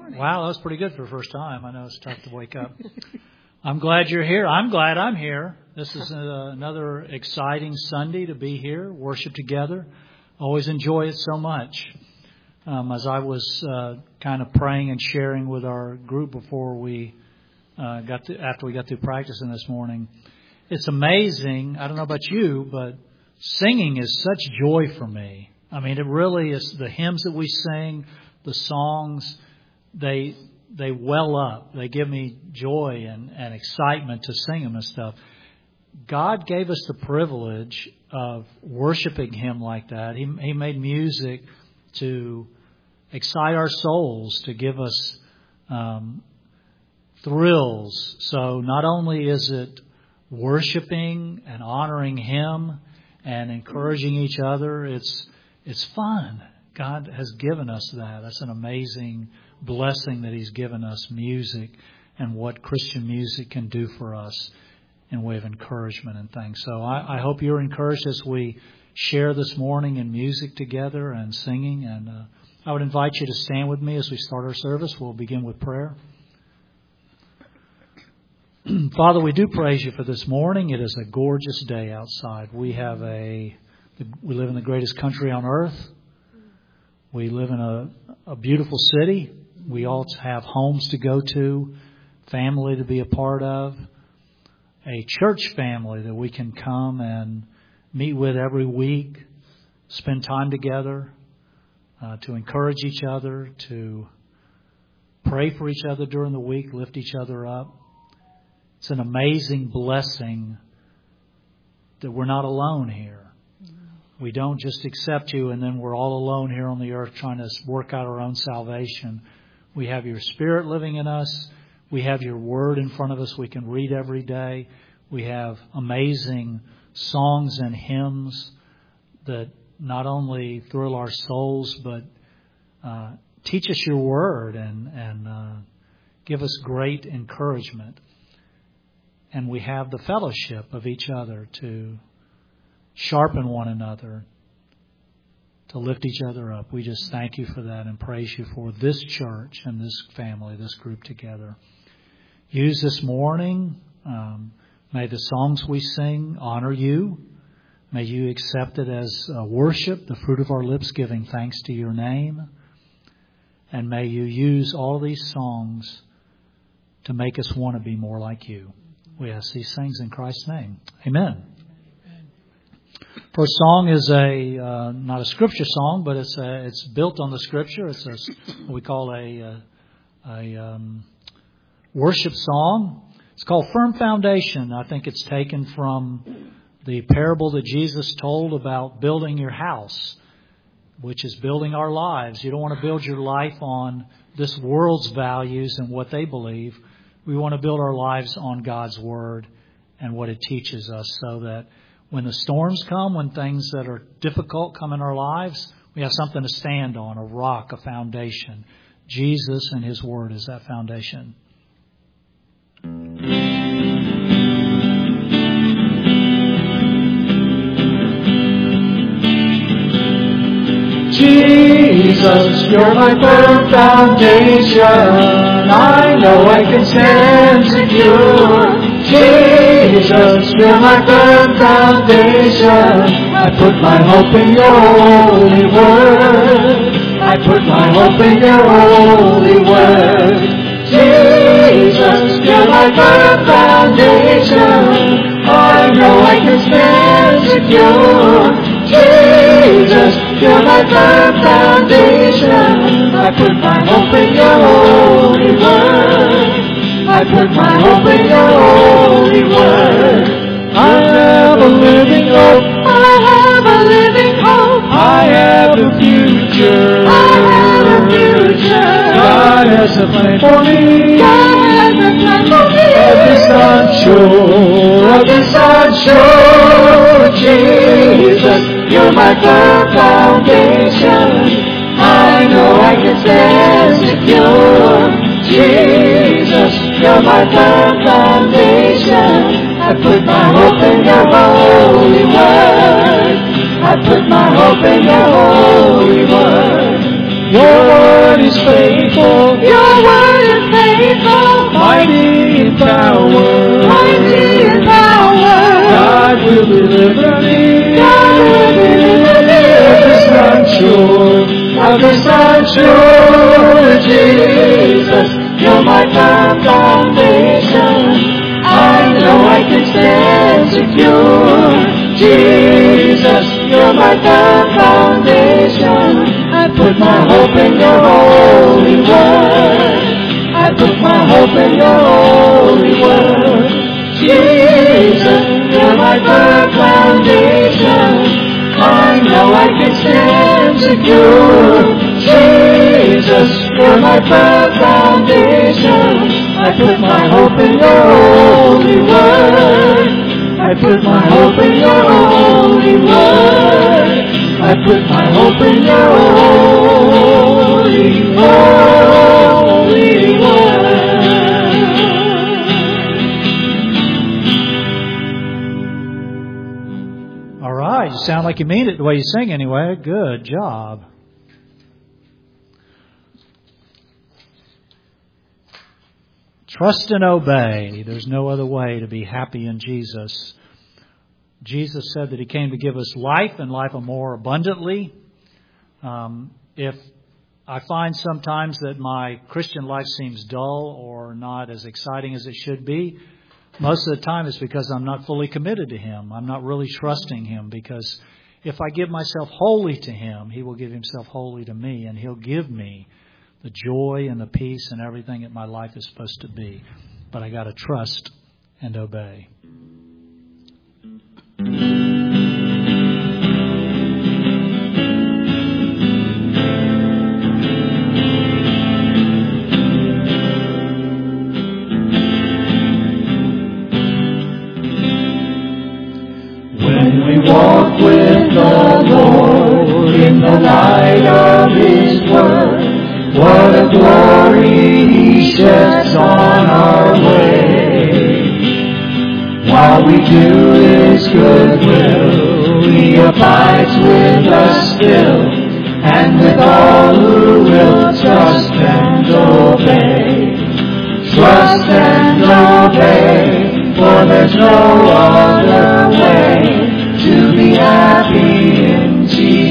morning. Wow, that was pretty good for the first time. I know it's tough to wake up. I'm glad you're here. I'm glad I'm here. This is another exciting Sunday to be here, worship together. Always enjoy it so much. As I was kind of praying and sharing with our group before we after we got through practicing this morning, it's amazing. I don't know about you, but singing is such joy for me. I mean, it really is. The hymns that we sing, the songs, they well up. They give me joy and excitement to sing them and stuff. God gave us the privilege of worshiping Him like that. He made music to excite our souls, to give us thrills. So not only is it worshiping and honoring Him and encouraging each other, it's fun. God has given us that. That's an amazing blessing that He's given us, music and what Christian music can do for us in way of encouragement and things. So I hope you're encouraged as we share this morning in music together and singing. And I would invite you to stand with me as we start our service. We'll begin with prayer. Father, we do praise You for this morning. It is a gorgeous day outside. We live in the greatest country on earth. We live in a beautiful city. We all have homes to go to, family to be a part of, a church family that we can come and meet with every week, spend time together, to encourage each other, to pray for each other during the week, lift each other up. It's an amazing blessing that we're not alone here. We don't just accept You and then we're all alone here on the earth trying to work out our own salvation. We have Your Spirit living in us. We have Your Word in front of us we can read every day. We have amazing songs and hymns that not only thrill our souls, but teach us Your Word and give us great encouragement. And we have the fellowship of each other to sharpen one another, to lift each other up. We just thank You for that and praise You for this church and this family, this group together. Use this morning. May the songs we sing honor You. May You accept it as worship, the fruit of our lips giving thanks to Your name. And may You use all these songs to make us want to be more like You. We ask these things in Christ's name. Amen. First song is not a scripture song, but it's built on the scripture. It's what we call a worship song. It's called Firm Foundation. I think it's taken from the parable that Jesus told about building your house, which is building our lives. You don't want to build your life on this world's values and what they believe. We want to build our lives on God's Word and what it teaches us, so that when the storms come, when things that are difficult come in our lives, we have something to stand on, a rock, a foundation. Jesus and His Word is that foundation. Jesus, You're my firm foundation. I know I can stand secure. Jesus, You're my firm foundation. I put my hope in Your holy word. I put my hope in Your holy word. Jesus, You're my firm foundation. I know I can stand secure. Jesus, You're my firm foundation. I put my hope in Your holy word. I put my hope in Your holy word. I have a living hope. I have a living hope. I have a future. I have a future. God has a plan for me. God has a plan for me. Of this I'm sure. Of this I'm sure. Jesus, You're my firm foundation. I know I can stand secure. Jesus, You're my firm foundation. I put my hope in Your holy word. I put my hope in Your holy word. Your word is faithful. Your my firm foundation. I know I can stand secure. Jesus, you're my firm foundation. I put my hope in your holy word. I put my hope in your holy word. Jesus, you're my firm foundation. I know I can stand secure. Jesus, you're my firm foundation. I put my hope in your holy word. I put my hope in your holy word. I put my hope in your holy word. All right, you sound like you mean it the way you sing anyway. Good job. Trust and obey. There's no other way to be happy in Jesus. Jesus said that He came to give us life and life more abundantly. If I find sometimes that my Christian life seems dull or not as exciting as it should be, most of the time it's because I'm not fully committed to Him. I'm not really trusting Him, because if I give myself wholly to Him, He will give Himself wholly to me, and He'll give me the joy and the peace and everything that my life is supposed to be. But I got to trust and obey. When we walk with the Lord in the light of His word, what a glory He sheds on our way. While we do His good will, He abides with us still, and with all who will trust and obey. Trust and obey, for there's no other way to be happy in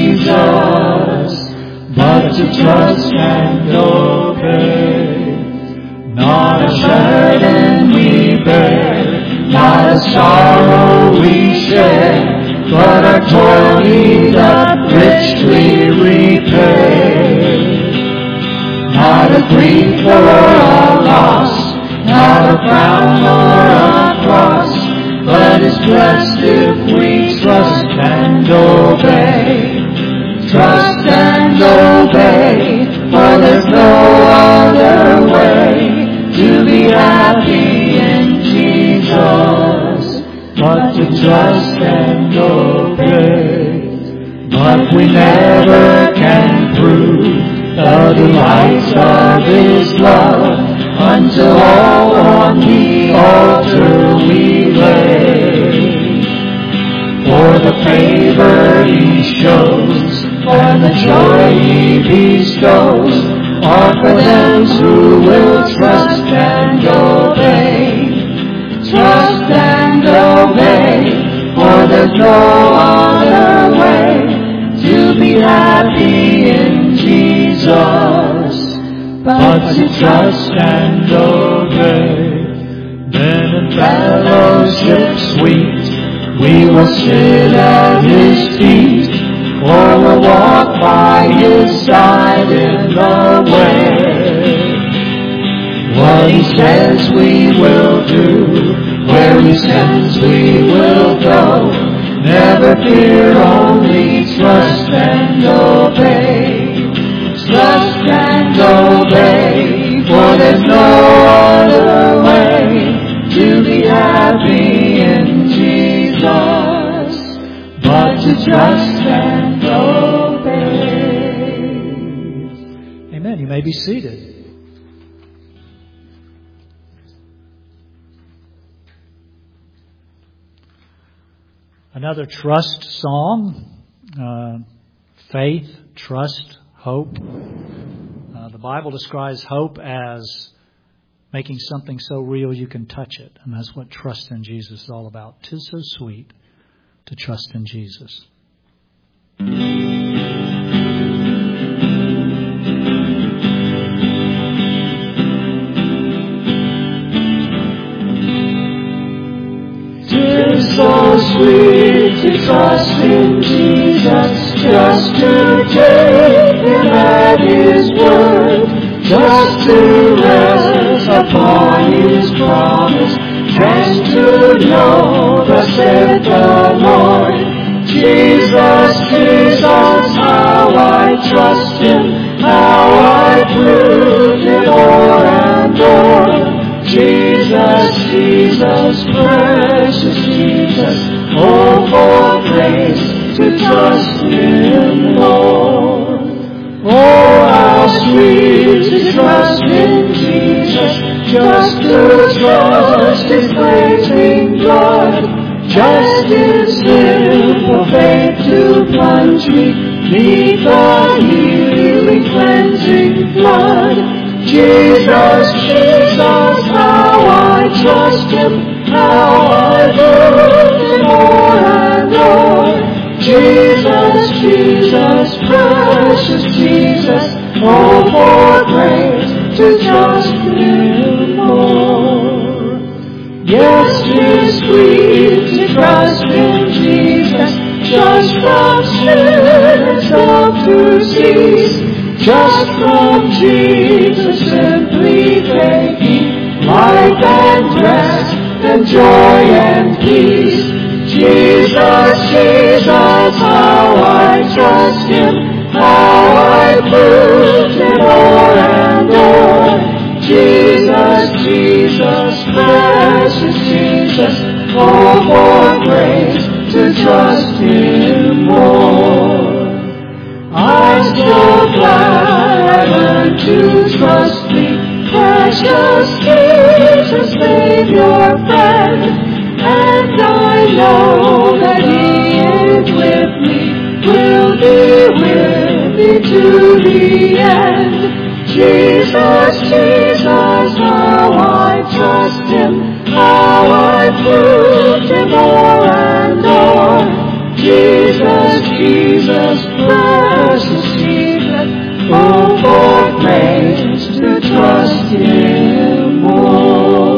Jesus, but to trust and obey. Not a burden we bear, not a sorrow we share, but our toil He doth richly repay. Not a grief or a loss, not a crown or a cross, but is blessed if we trust and obey. Trust and obey, for there's no other way to be happy in Jesus, but to trust and obey. But we never can prove the delights of His love until all on the altar we lay. For the favor He shows and the joy He bestows are for them who will trust and obey. Trust and obey, for there's no other way to be happy in Jesus, but to trust and obey. Then in fellowship sweet we will sit at His feet, or we'll walk by His side in the way. What He says we will do, where He sends we will go. Never fear, only trust and obey. Trust and obey, for there's no other way to be happy in Jesus, but to trust and obey. Amen. You may be seated. Another trust song. Faith, trust, hope. The Bible describes hope as making something so real you can touch it. And that's what trust in Jesus is all about. 'Tis so sweet to trust in Jesus. sweet to trust in Jesus, just to take Him at His word, just to rest upon His promise, and to know thus saith the Lord. Jesus, Jesus, how I trust Him, how I prove Him o'er and o'er. Jesus, Jesus, precious Jesus, oh, for grace to trust Him, Lord. Oh, how sweet to trust in Jesus, just to trust His cleansing blood, just in simple faith to plunge me beneath the healing cleansing flood. Jesus, Jesus, how I trust Him, how I love Him o'er and o'er. Jesus, Jesus, precious Jesus, oh, for grace to trust Him more. Yes, 'tis sweet to trust in Jesus, just from sin's love to cease, just from Jesus simply taking life and rest and joy and peace. Jesus, Jesus, how I trust Him, how I prove Him o'er and o'er. Jesus, Jesus, precious Jesus, oh, for grace to trust Him more. I'm so glad I learned to trust Thee, precious Jesus, Savior, friend. And I know that He is with me, will be with me to the end. Jesus, Jesus, how I trust Him, how I prove Him o'er and o'er. Jesus, Jesus, precious Jesus, oh, for grace to trust Him more.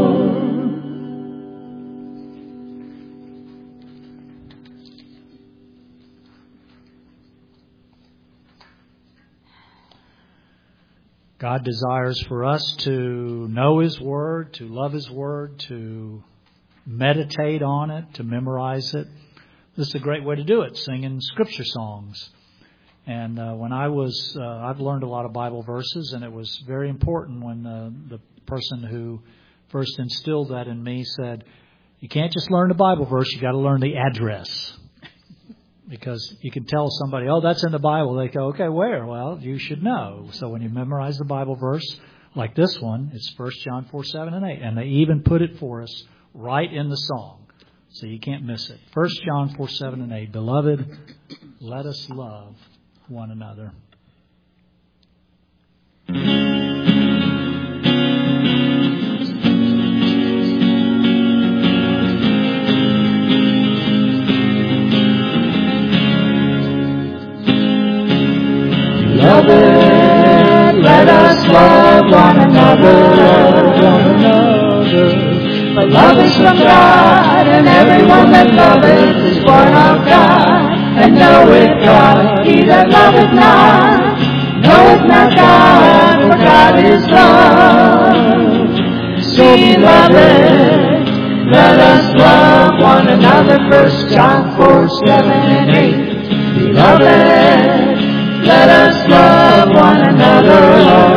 God desires for us to know His Word, to love His Word, to meditate on it, to memorize it. This is a great way to do it, singing Scripture songs. And when I've learned a lot of Bible verses, and it was very important when the person who first instilled that in me said, you can't just learn the Bible verse, you got to learn the address. Because you can tell somebody, oh, that's in the Bible. They go, okay, where? Well, you should know. So when you memorize the Bible verse, like this one, it's 1 John 4, 7, and 8. And they even put it for us right in the song. So you can't miss it. 1 John 4, 7, and 8. Beloved, let us love one another. Beloved, let us love one another. For love is from God, and everyone that loveth is born of God, and knoweth God. He that loveth not, knoweth not God, for God is love. So beloved, let us love one another. 1 John 4, 7, and 8. Beloved, let us love one another.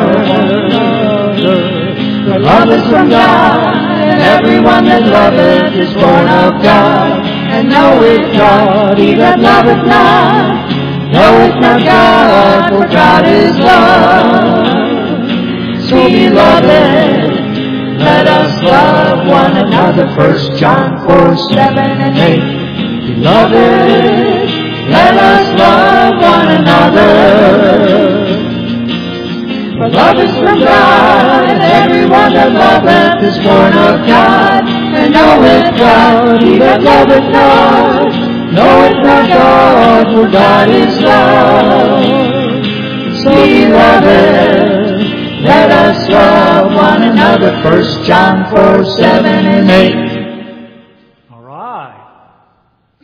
For love is from God, and everyone that loveth is born of God, and knoweth God. He that loveth not, knoweth not God, for God is love. So beloved, let us love one another. 1 John 4, 7, and 8. Beloved, let us love one another. For love is from God, and everyone that loveth is born of God, and knoweth God. He that loveth not, knoweth not God, for God is love. So beloved, let us love one another. 1 John 4, 7, and 8. All right.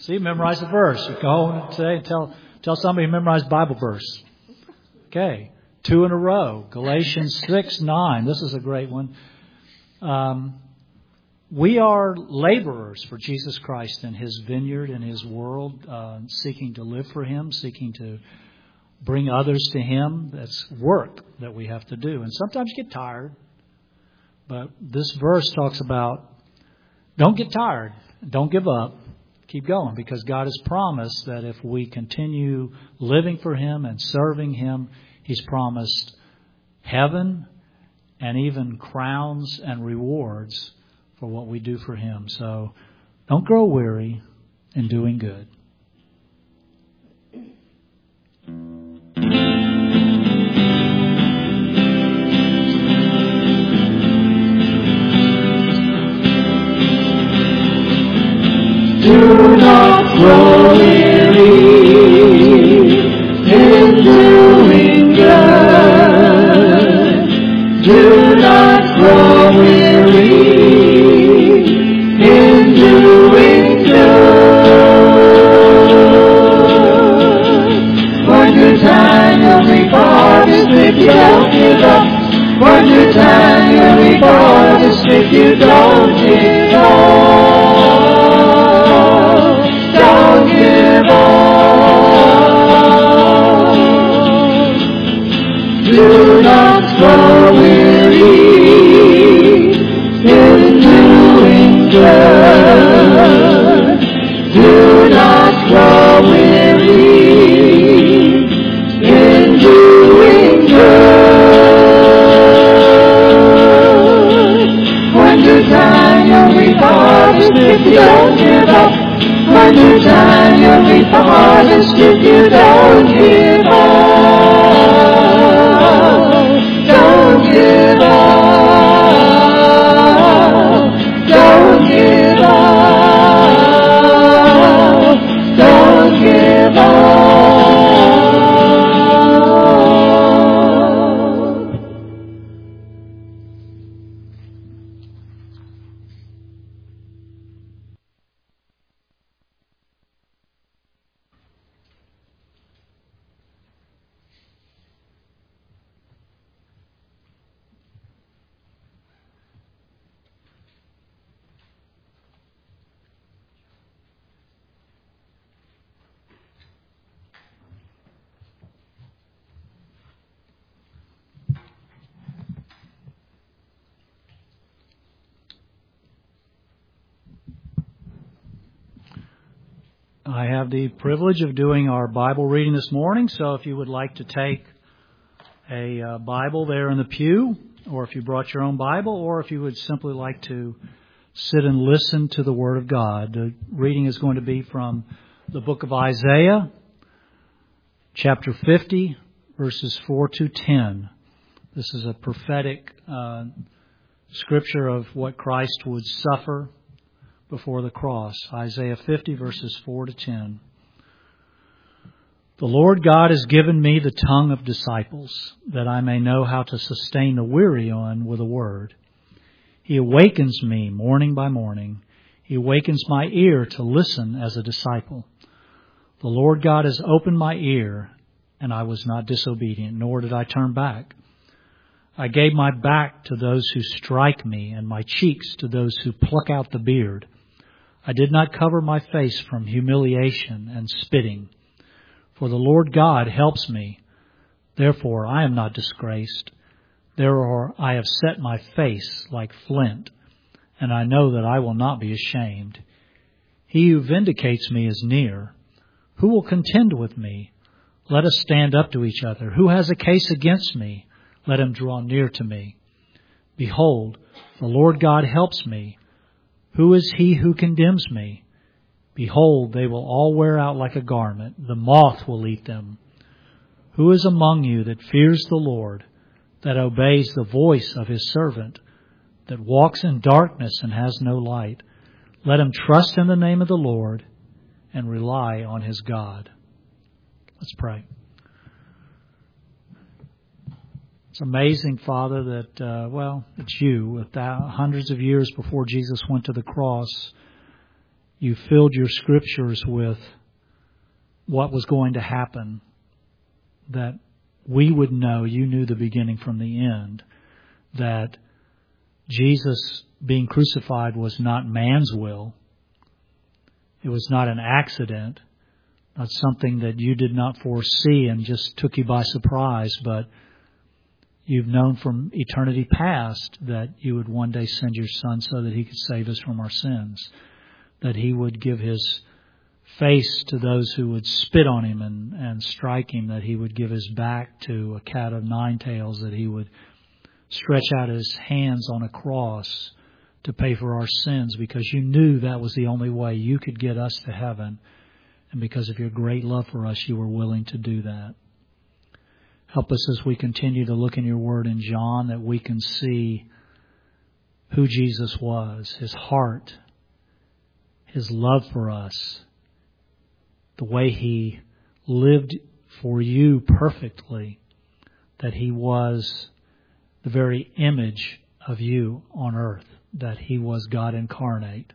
See, memorize the verse. You go home today and tell somebody to memorize Bible verse. Okay. 2 in a row. Galatians 6:9. This is a great one. We are laborers for Jesus Christ in His vineyard, in His world, seeking to live for Him, seeking to bring others to Him. That's work that we have to do. And sometimes you get tired. But this verse talks about don't get tired. Don't give up. Keep going, because God has promised that if we continue living for Him and serving Him, He's promised heaven and even crowns and rewards for what we do for Him. So don't grow weary in doing good. Do not grow weary in doing good. Do not grow weary in doing good. One good time you'll reap harvest if you don't give up. One good time you'll reap harvest if you don't give up. Don't give up. Do not grow weary in doing good. Do not grow weary in doing good. One good time you'll reap harvest if you don't give up. One good time you'll reap the harvest if you don't give up. Don't give up. Don't give up. Don't give up. I have the privilege of doing our Bible reading this morning, so if you would like to take a Bible there in the pew, or if you brought your own Bible, or if you would simply like to sit and listen to the Word of God. The reading is going to be from the book of Isaiah, chapter 50, verses 4 to 10. This is a prophetic scripture of what Christ would suffer before the cross. Isaiah 50, verses 4 to 10. The Lord God has given me the tongue of disciples, that I may know how to sustain the weary one with a word. He awakens me morning by morning. He awakens my ear to listen as a disciple. The Lord God has opened my ear, and I was not disobedient, nor did I turn back. I gave my back to those who strike me, and my cheeks to those who pluck out the beard. I did not cover my face from humiliation and spitting. For the Lord God helps me. Therefore I am not disgraced. Therefore I have set my face like flint, and I know that I will not be ashamed. He who vindicates me is near. Who will contend with me? Let us stand up to each other. Who has a case against me? Let him draw near to me. Behold, the Lord God helps me. Who is he who condemns me? Behold, they will all wear out like a garment. The moth will eat them. Who is among you that fears the Lord, that obeys the voice of His servant, that walks in darkness and has no light? Let him trust in the name of the Lord and rely on his God. Let's pray. It's amazing, Father, that, it's you. Hundreds of years before Jesus went to the cross, you filled your scriptures with what was going to happen, that we would know you knew the beginning from the end, that Jesus being crucified was not man's will. It was not an accident, not something that you did not foresee and just took you by surprise, but you've known from eternity past that you would one day send your Son so that He could save us from our sins, that He would give His face to those who would spit on Him and strike Him, that He would give His back to a cat of nine tails, that He would stretch out His hands on a cross to pay for our sins, because you knew that was the only way you could get us to heaven. And because of your great love for us, you were willing to do that. Help us as we continue to look in your word in John, that we can see who Jesus was, His heart, His love for us, the way He lived for you perfectly, that He was the very image of you on earth, that He was God incarnate,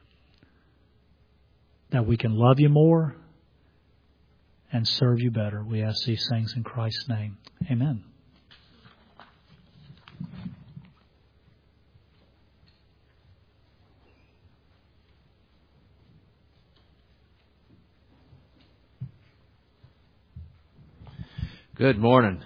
that we can love you more and serve you better. We ask these things in Christ's name. Amen. Good morning.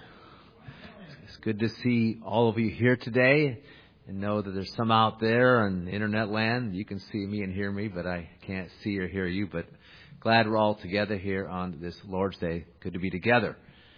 It's good to see all of you here today, and know that there's some out there on internet land. You can see me and hear me, but I can't see or hear you. But glad we're all together here on this Lord's Day. Good to be together.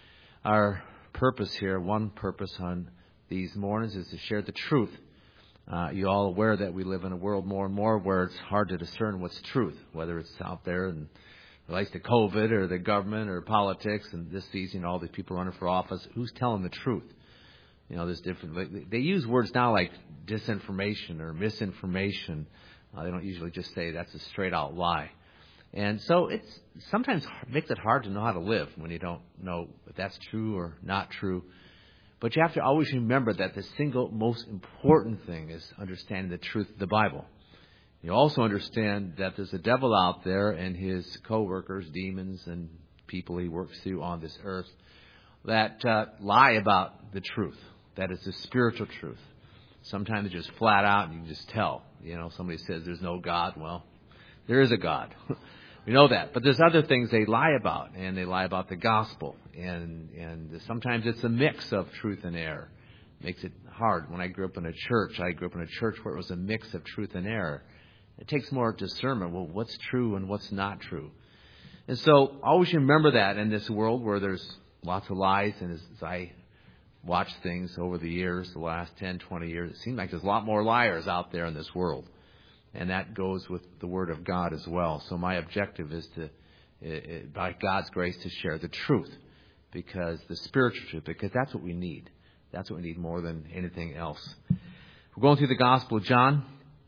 Our purpose here, one purpose on these mornings, is to share the truth. You're all aware that we live in a world more and more where it's hard to discern what's truth, whether it's out there and relates to COVID or the government or politics, and this season all these people running for office. Who's telling the truth? You know, there's different. They use words now like disinformation or misinformation. They don't usually just say that's a straight out lie. And so it's sometimes makes it hard to know how to live when you don't know if that's true or not true. But you have to always remember that the single most important thing is understanding the truth of the Bible. You also understand that there's a devil out there and his co-workers, demons, and people he works through on this earth that lie about the truth. That is the spiritual truth. Sometimes it's just flat out and you can just tell. You know, somebody says there's no God. Well, there is a God. We know that. But there's other things they lie about, and they lie about the gospel. And sometimes it's a mix of truth and error. It makes it hard. When I grew up in a church where it was a mix of truth and error. It takes more discernment. Well, what's true and what's not true? And so always remember that in this world where there's lots of lies. And as I watch things over the years, the last 10, 20 years, it seems like there's a lot more liars out there in this world. And that goes with the Word of God as well. So my objective is to, by God's grace, to share the truth. Because the spiritual truth, because that's what we need. That's what we need more than anything else. We're going through the Gospel of John.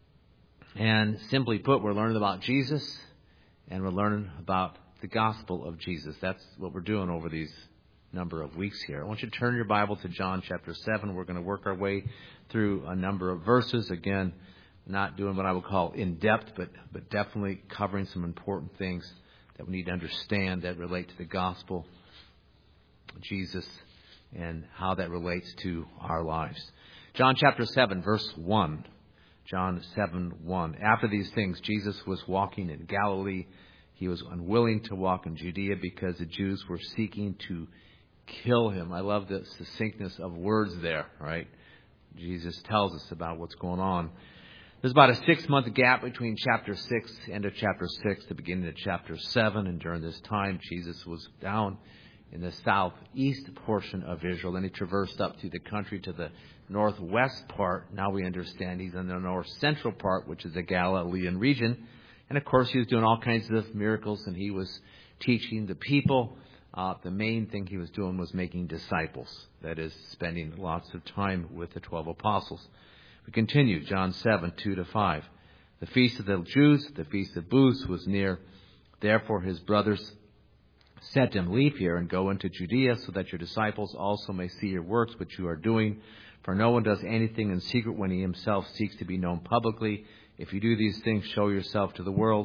And simply put, we're learning about Jesus, and we're learning about the gospel of Jesus. That's what we're doing over these number of weeks here. I want you to turn your Bible to John chapter 7. We're going to work our way through a number of verses. Again, not doing what I would call in-depth, but definitely covering some important things that we need to understand that relate to the gospel of Jesus and how that relates to our lives. John chapter 7, verse 1. John 7:1. After these things, Jesus was walking in Galilee. He was unwilling to walk in Judea because the Jews were seeking to kill him. I love the succinctness of words there, right? Jesus tells us about what's going on. There's about a 6-month gap between chapter 6, end of chapter 6, the beginning of chapter 7. And during this time, Jesus was down in the southeast portion of Israel. Then he traversed up through the country to the northwest part. Now we understand he's in the north central part, which is the Galilean region. And of course, he was doing all kinds of miracles, and he was teaching the people. The main thing he was doing was making disciples. That is, spending lots of time with the 12 apostles. We continue, John 7:2-5. The feast of the Jews, the feast of booths, was near. Therefore his brothers said to him, "Leave here and go into Judea, so that your disciples also may see your works which you are doing. For no one does anything in secret when he himself seeks to be known publicly. If you do these things, show yourself to the world."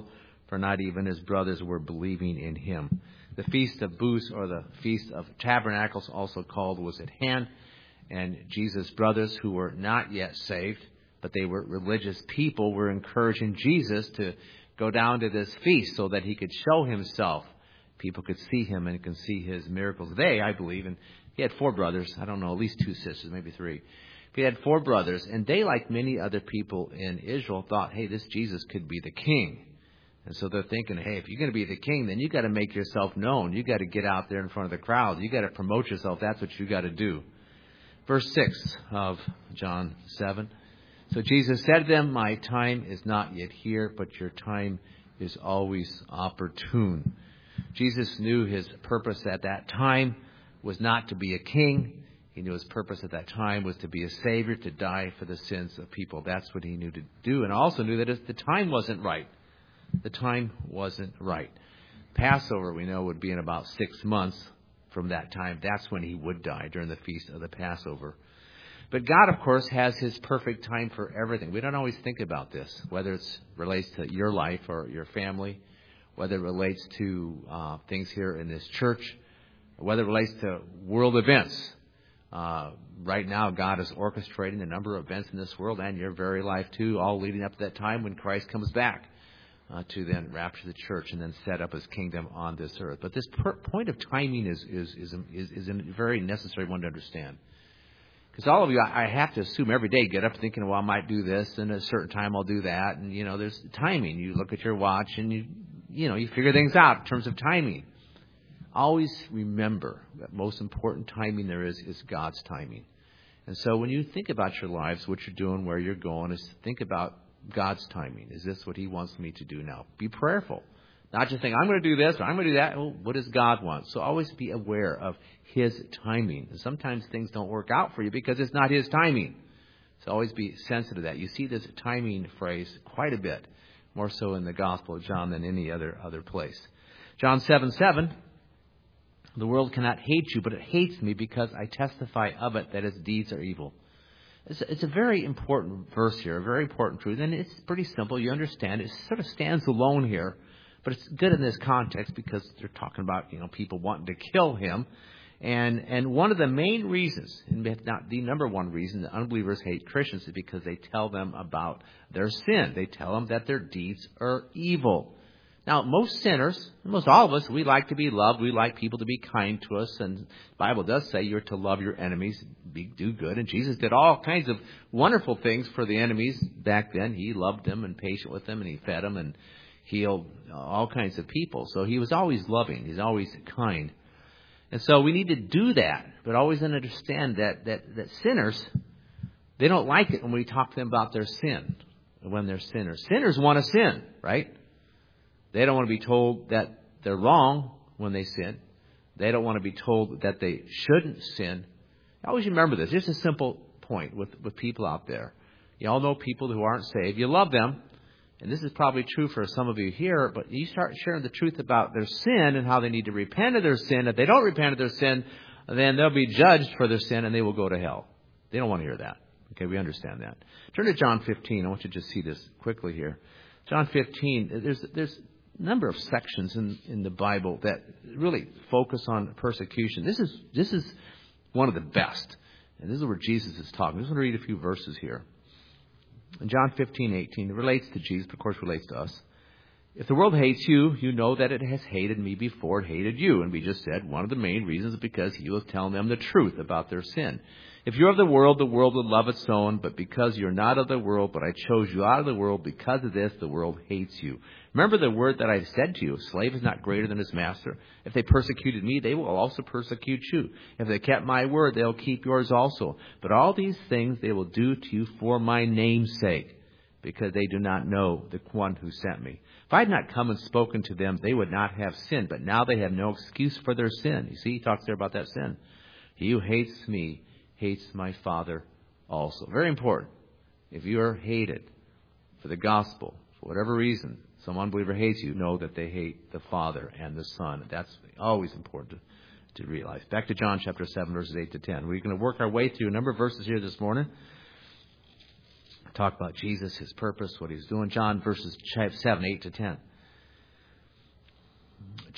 for not even his brothers were believing in him. The Feast of Booths, or the Feast of Tabernacles, also called, was at hand. And Jesus' brothers, who were not yet saved, but they were religious people, were encouraging Jesus to go down to this feast so that he could show himself. People could see him and could see his miracles. They, I believe, and he had 4 brothers. I don't know, at least 2 sisters, maybe 3. He had 4 brothers, and they, like many other people in Israel, thought, hey, this Jesus could be the king. And so they're thinking, hey, if you're going to be the king, then you got to make yourself known. You got to get out there in front of the crowd. You got to promote yourself. That's what you got to do. Verse 6 of John 7. So Jesus said to them, my time is not yet here, but your time is always opportune. Jesus knew his purpose at that time was not to be a king. He knew his purpose at that time was to be a Savior, to die for the sins of people. That's what he knew to do, and also knew that the time wasn't right. The time wasn't right. Passover, we know, would be in about 6 months from that time. That's when he would die, during the feast of the Passover. But God, of course, has his perfect time for everything. We don't always think about this, whether it relates to your life or your family, whether it relates to things here in this church, or whether it relates to world events. Right now, God is orchestrating a number of events in this world and your very life, too, all leading up to that time when Christ comes back to then rapture the church and then set up his kingdom on this earth. But this point of timing is a very necessary one to understand. Because all of you, I have to assume every day, get up thinking, well, I might do this, and at a certain time I'll do that. And, there's timing. You look at your watch and you figure things out in terms of timing. Always remember that most important timing there is God's timing. And so when you think about your lives, what you're doing, where you're going, is think about God's timing. Is this what he wants me to do now? Be prayerful. Not just think, I'm going to do this or I'm going to do that. Well, what does God want? So always be aware of his timing. And sometimes things don't work out for you because it's not his timing. So always be sensitive to that. You see this timing phrase quite a bit, more so in the Gospel of John than any other place. John 7:7, the world cannot hate you, but it hates me because I testify of it that its deeds are evil. It's a very important verse here, a very important truth, and it's pretty simple. You understand. It sort of stands alone here, but it's good in this context because they're talking about, people wanting to kill him. And one of the main reasons, and not the number one reason that unbelievers hate Christians, is because they tell them about their sin. They tell them that their deeds are evil. Now, most sinners, most all of us, we like to be loved. We like people to be kind to us. And the Bible does say you're to love your enemies, do good. And Jesus did all kinds of wonderful things for the enemies back then. He loved them and patient with them, and he fed them and healed all kinds of people. So he was always loving. He's always kind. And so we need to do that, but always understand that sinners, they don't like it when we talk to them about their sin, when they're sinners. Sinners want to sin, right? They don't want to be told that they're wrong when they sin. They don't want to be told that they shouldn't sin. Always remember this. Just a simple point with people out there. You all know people who aren't saved. You love them. And this is probably true for some of you here, but you start sharing the truth about their sin and how they need to repent of their sin. If they don't repent of their sin, then they'll be judged for their sin and they will go to hell. They don't want to hear that. Okay, we understand that. Turn to John 15. I want you to just see this quickly here. John 15, there's a number of sections in the Bible that really focus on persecution. This is one of the best. And this is where Jesus is talking. I just want to read a few verses here. In John 15:18, it relates to Jesus, but of course relates to us. If the world hates you, you know that it has hated me before it hated you. And we just said one of the main reasons is because he was telling them the truth about their sin. If you're of the world would love its own. But because you're not of the world, but I chose you out of the world, because of this, the world hates you. Remember the word that I said to you, a slave is not greater than his master. If they persecuted me, they will also persecute you. If they kept my word, they'll keep yours also. But all these things they will do to you for my name's sake, because they do not know the one who sent me. If I had not come and spoken to them, they would not have sinned. But now they have no excuse for their sin. You see, he talks there about that sin. He who hates me hates my Father also. Very important. If you are hated for the gospel, for whatever reason, some unbeliever hates you, know that they hate the Father and the Son. That's always important to realize. Back to John chapter 7, verses 8 to 10. We're going to work our way through a number of verses here this morning. Talk about Jesus, his purpose, what he's doing. John verses 7, 8 to 10.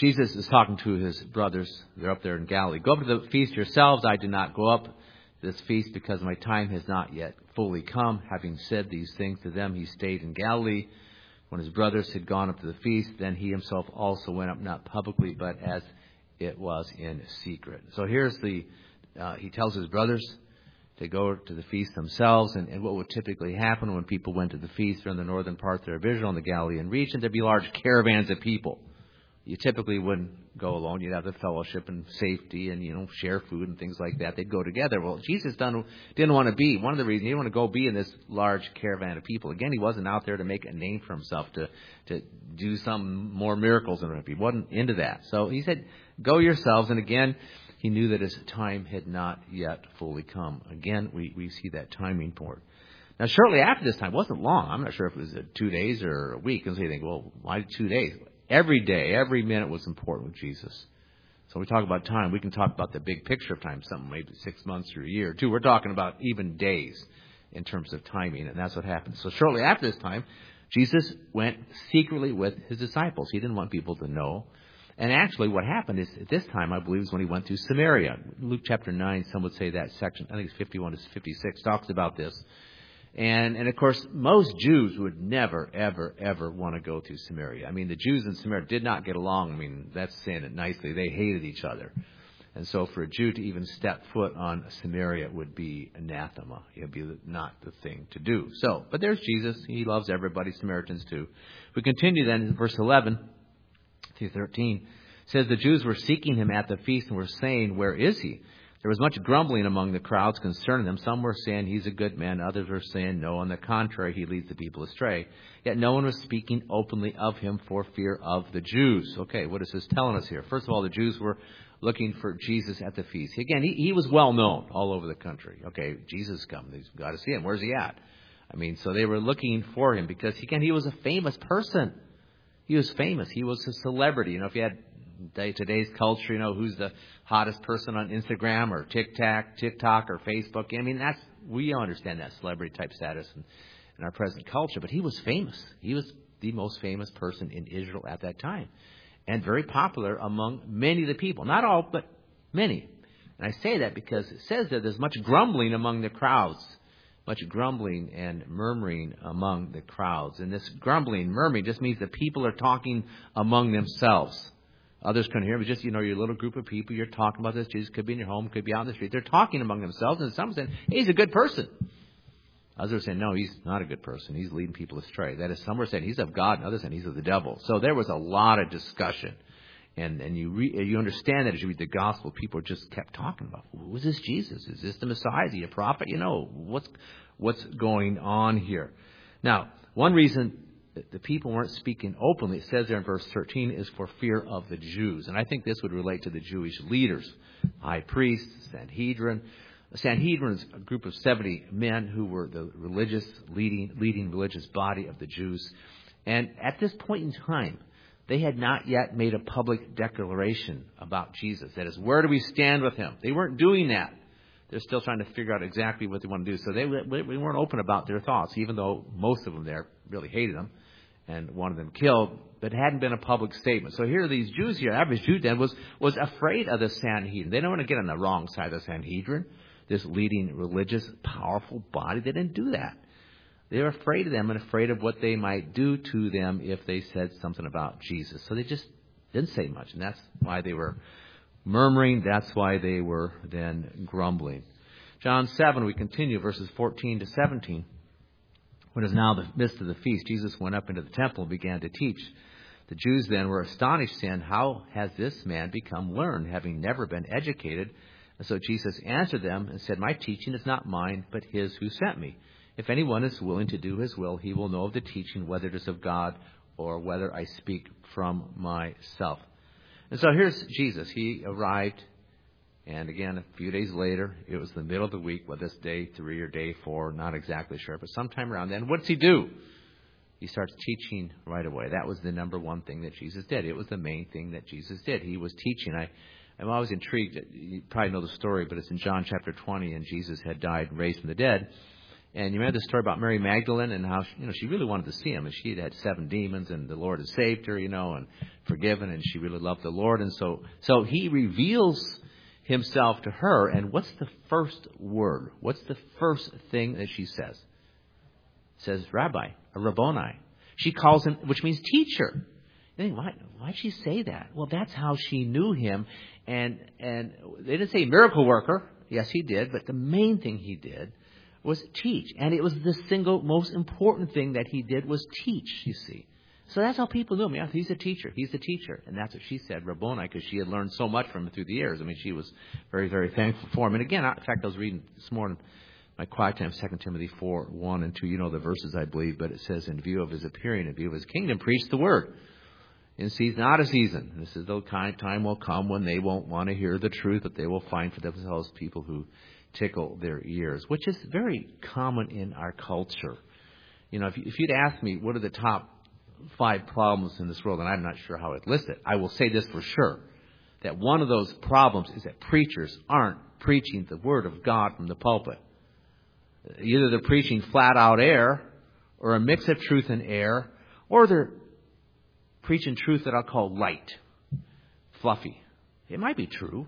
Jesus is talking to his brothers. They're up there in Galilee. Go up to the feast yourselves. I did not go up to this feast because my time has not yet fully come. Having said these things to them, he stayed in Galilee. When his brothers had gone up to the feast, then he himself also went up, not publicly, but as it was in secret. So here's he tells his brothers to go to the feast themselves. And what would typically happen when people went to the feast in the northern part of Israel, in the Galilean region, there'd be large caravans of people. You typically wouldn't go alone. You'd have the fellowship and safety and, share food and things like that. They'd go together. Well, Jesus didn't want to be. One of the reasons he didn't want to go be in this large caravan of people. Again, he wasn't out there to make a name for himself, to do some more miracles. He wasn't into that. So he said, go yourselves. And again, he knew that his time had not yet fully come. Again, we see that timing for it. Now, shortly after this time, it wasn't long. I'm not sure if it was 2 days or a week. And so you think, well, why 2 days? Every day, every minute was important with Jesus. So we talk about time. We can talk about the big picture of time, something maybe 6 months or a year or two. We're talking about even days in terms of timing, and that's what happened. So shortly after this time, Jesus went secretly with his disciples. He didn't want people to know. And actually what happened is at this time, I believe, is when he went through Samaria. Luke chapter 9, some would say that section, I think it's 51 to 56, talks about this. And of course, most Jews would never, ever, ever want to go through Samaria. I mean, the Jews in Samaria did not get along. I mean, that's saying it nicely. They hated each other. And so for a Jew to even step foot on Samaria would be anathema. It would be not the thing to do. So, but there's Jesus. He loves everybody, Samaritans too. We continue then in verse 11 through 13. It says, the Jews were seeking him at the feast and were saying, where is he? There was much grumbling among the crowds concerning him. Some were saying he's a good man. Others were saying, no, on the contrary, he leads the people astray. Yet no one was speaking openly of him for fear of the Jews. Okay, what is this telling us here? First of all, the Jews were looking for Jesus at the feast. Again, he was well known all over the country. Okay, Jesus is coming. They've got to see him. Where's he at? I mean, so they were looking for him because, again, he was a famous person. He was famous. He was a celebrity. If you had today's culture, who's the hottest person on Instagram or TikTok or Facebook. I mean, we understand that celebrity type status in our present culture, but he was famous. He was the most famous person in Israel at that time and very popular among many of the people. Not all, but many. And I say that because it says that there's much grumbling among the crowds, much grumbling and murmuring among the crowds. And this grumbling, murmuring just means that people are talking among themselves. Others couldn't hear, but just, your little group of people, you're talking about this. Jesus could be in your home, could be out in the street. They're talking among themselves, and some saying, hey, he's a good person. Others are saying, no, he's not a good person. He's leading people astray. That is, some were saying he's of God, and others saying he's of the devil. So there was a lot of discussion. And you understand that as you read the gospel, people just kept talking about, who is this Jesus? Is this the Messiah? Is he a prophet? What's going on here? Now, one reason the people weren't speaking openly, it says there in verse 13, is for fear of the Jews. And I think this would relate to the Jewish leaders, high priests, Sanhedrin. The Sanhedrin is a group of 70 men who were the leading religious body of the Jews. And at this point in time, they had not yet made a public declaration about Jesus. That is, where do we stand with him? They weren't doing that. They're still trying to figure out exactly what they want to do. So they weren't open about their thoughts, even though most of them there really hated him and wanted them killed, but it hadn't been a public statement. So here are these Jews here. Average Jew then was afraid of the Sanhedrin. They don't want to get on the wrong side of the Sanhedrin, this leading religious, powerful body. They didn't do that. They were afraid of them and afraid of what they might do to them if they said something about Jesus. So they just didn't say much, and that's why they were murmuring. That's why they were then grumbling. John 7, we continue, verses 14 to 17. When it was now the midst of the feast, Jesus went up into the temple and began to teach. The Jews then were astonished, saying, how has this man become learned, having never been educated? And so Jesus answered them and said, my teaching is not mine, but his who sent me. If anyone is willing to do his will, he will know of the teaching, whether it is of God or whether I speak from myself. And so here's Jesus. He arrived, and again, a few days later, it was the middle of the week, whether it's day 3 or day 4, not exactly sure, but sometime around then. What does he do? He starts teaching right away. That was the number one thing that Jesus did. It was the main thing that Jesus did. He was teaching. I'm always intrigued. You probably know the story, but it's in John chapter 20, and Jesus had died and raised from the dead. And you remember the story about Mary Magdalene and how she really wanted to see him, and she had 7 demons, and the Lord had saved her, and forgiven, and she really loved the Lord, and so he reveals himself to her. And what's the first word? What's the first thing that she says? It says Rabbi, or Rabboni. She calls him, which means teacher. You think, why'd she say that? Well, that's how she knew him, and they didn't say miracle worker. Yes, he did, but the main thing he did was teach. And it was the single most important thing that he did was teach, you see. So that's how people knew him. Yeah, he's a teacher. He's the teacher. And that's what she said, Rabboni, because she had learned so much from him through the years. I mean, she was very, very thankful for him. And again, in fact, I was reading this morning, my quiet time, 2 Timothy 4, 1 and 2. You know the verses, I believe, but it says, in view of his appearing, in view of his kingdom, preach the word. In season, out of season. This is the kind time will come when they won't want to hear the truth, but they will find for themselves people who tickle their ears, which is very common in our culture. If you'd ask me what are the top 5 problems in this world, and I'm not sure how I'd list it, I will say this for sure, that one of those problems is that preachers aren't preaching the Word of God from the pulpit. Either they're preaching flat out air, or a mix of truth and air, or they're preaching truth that I'll call light, fluffy. It might be true,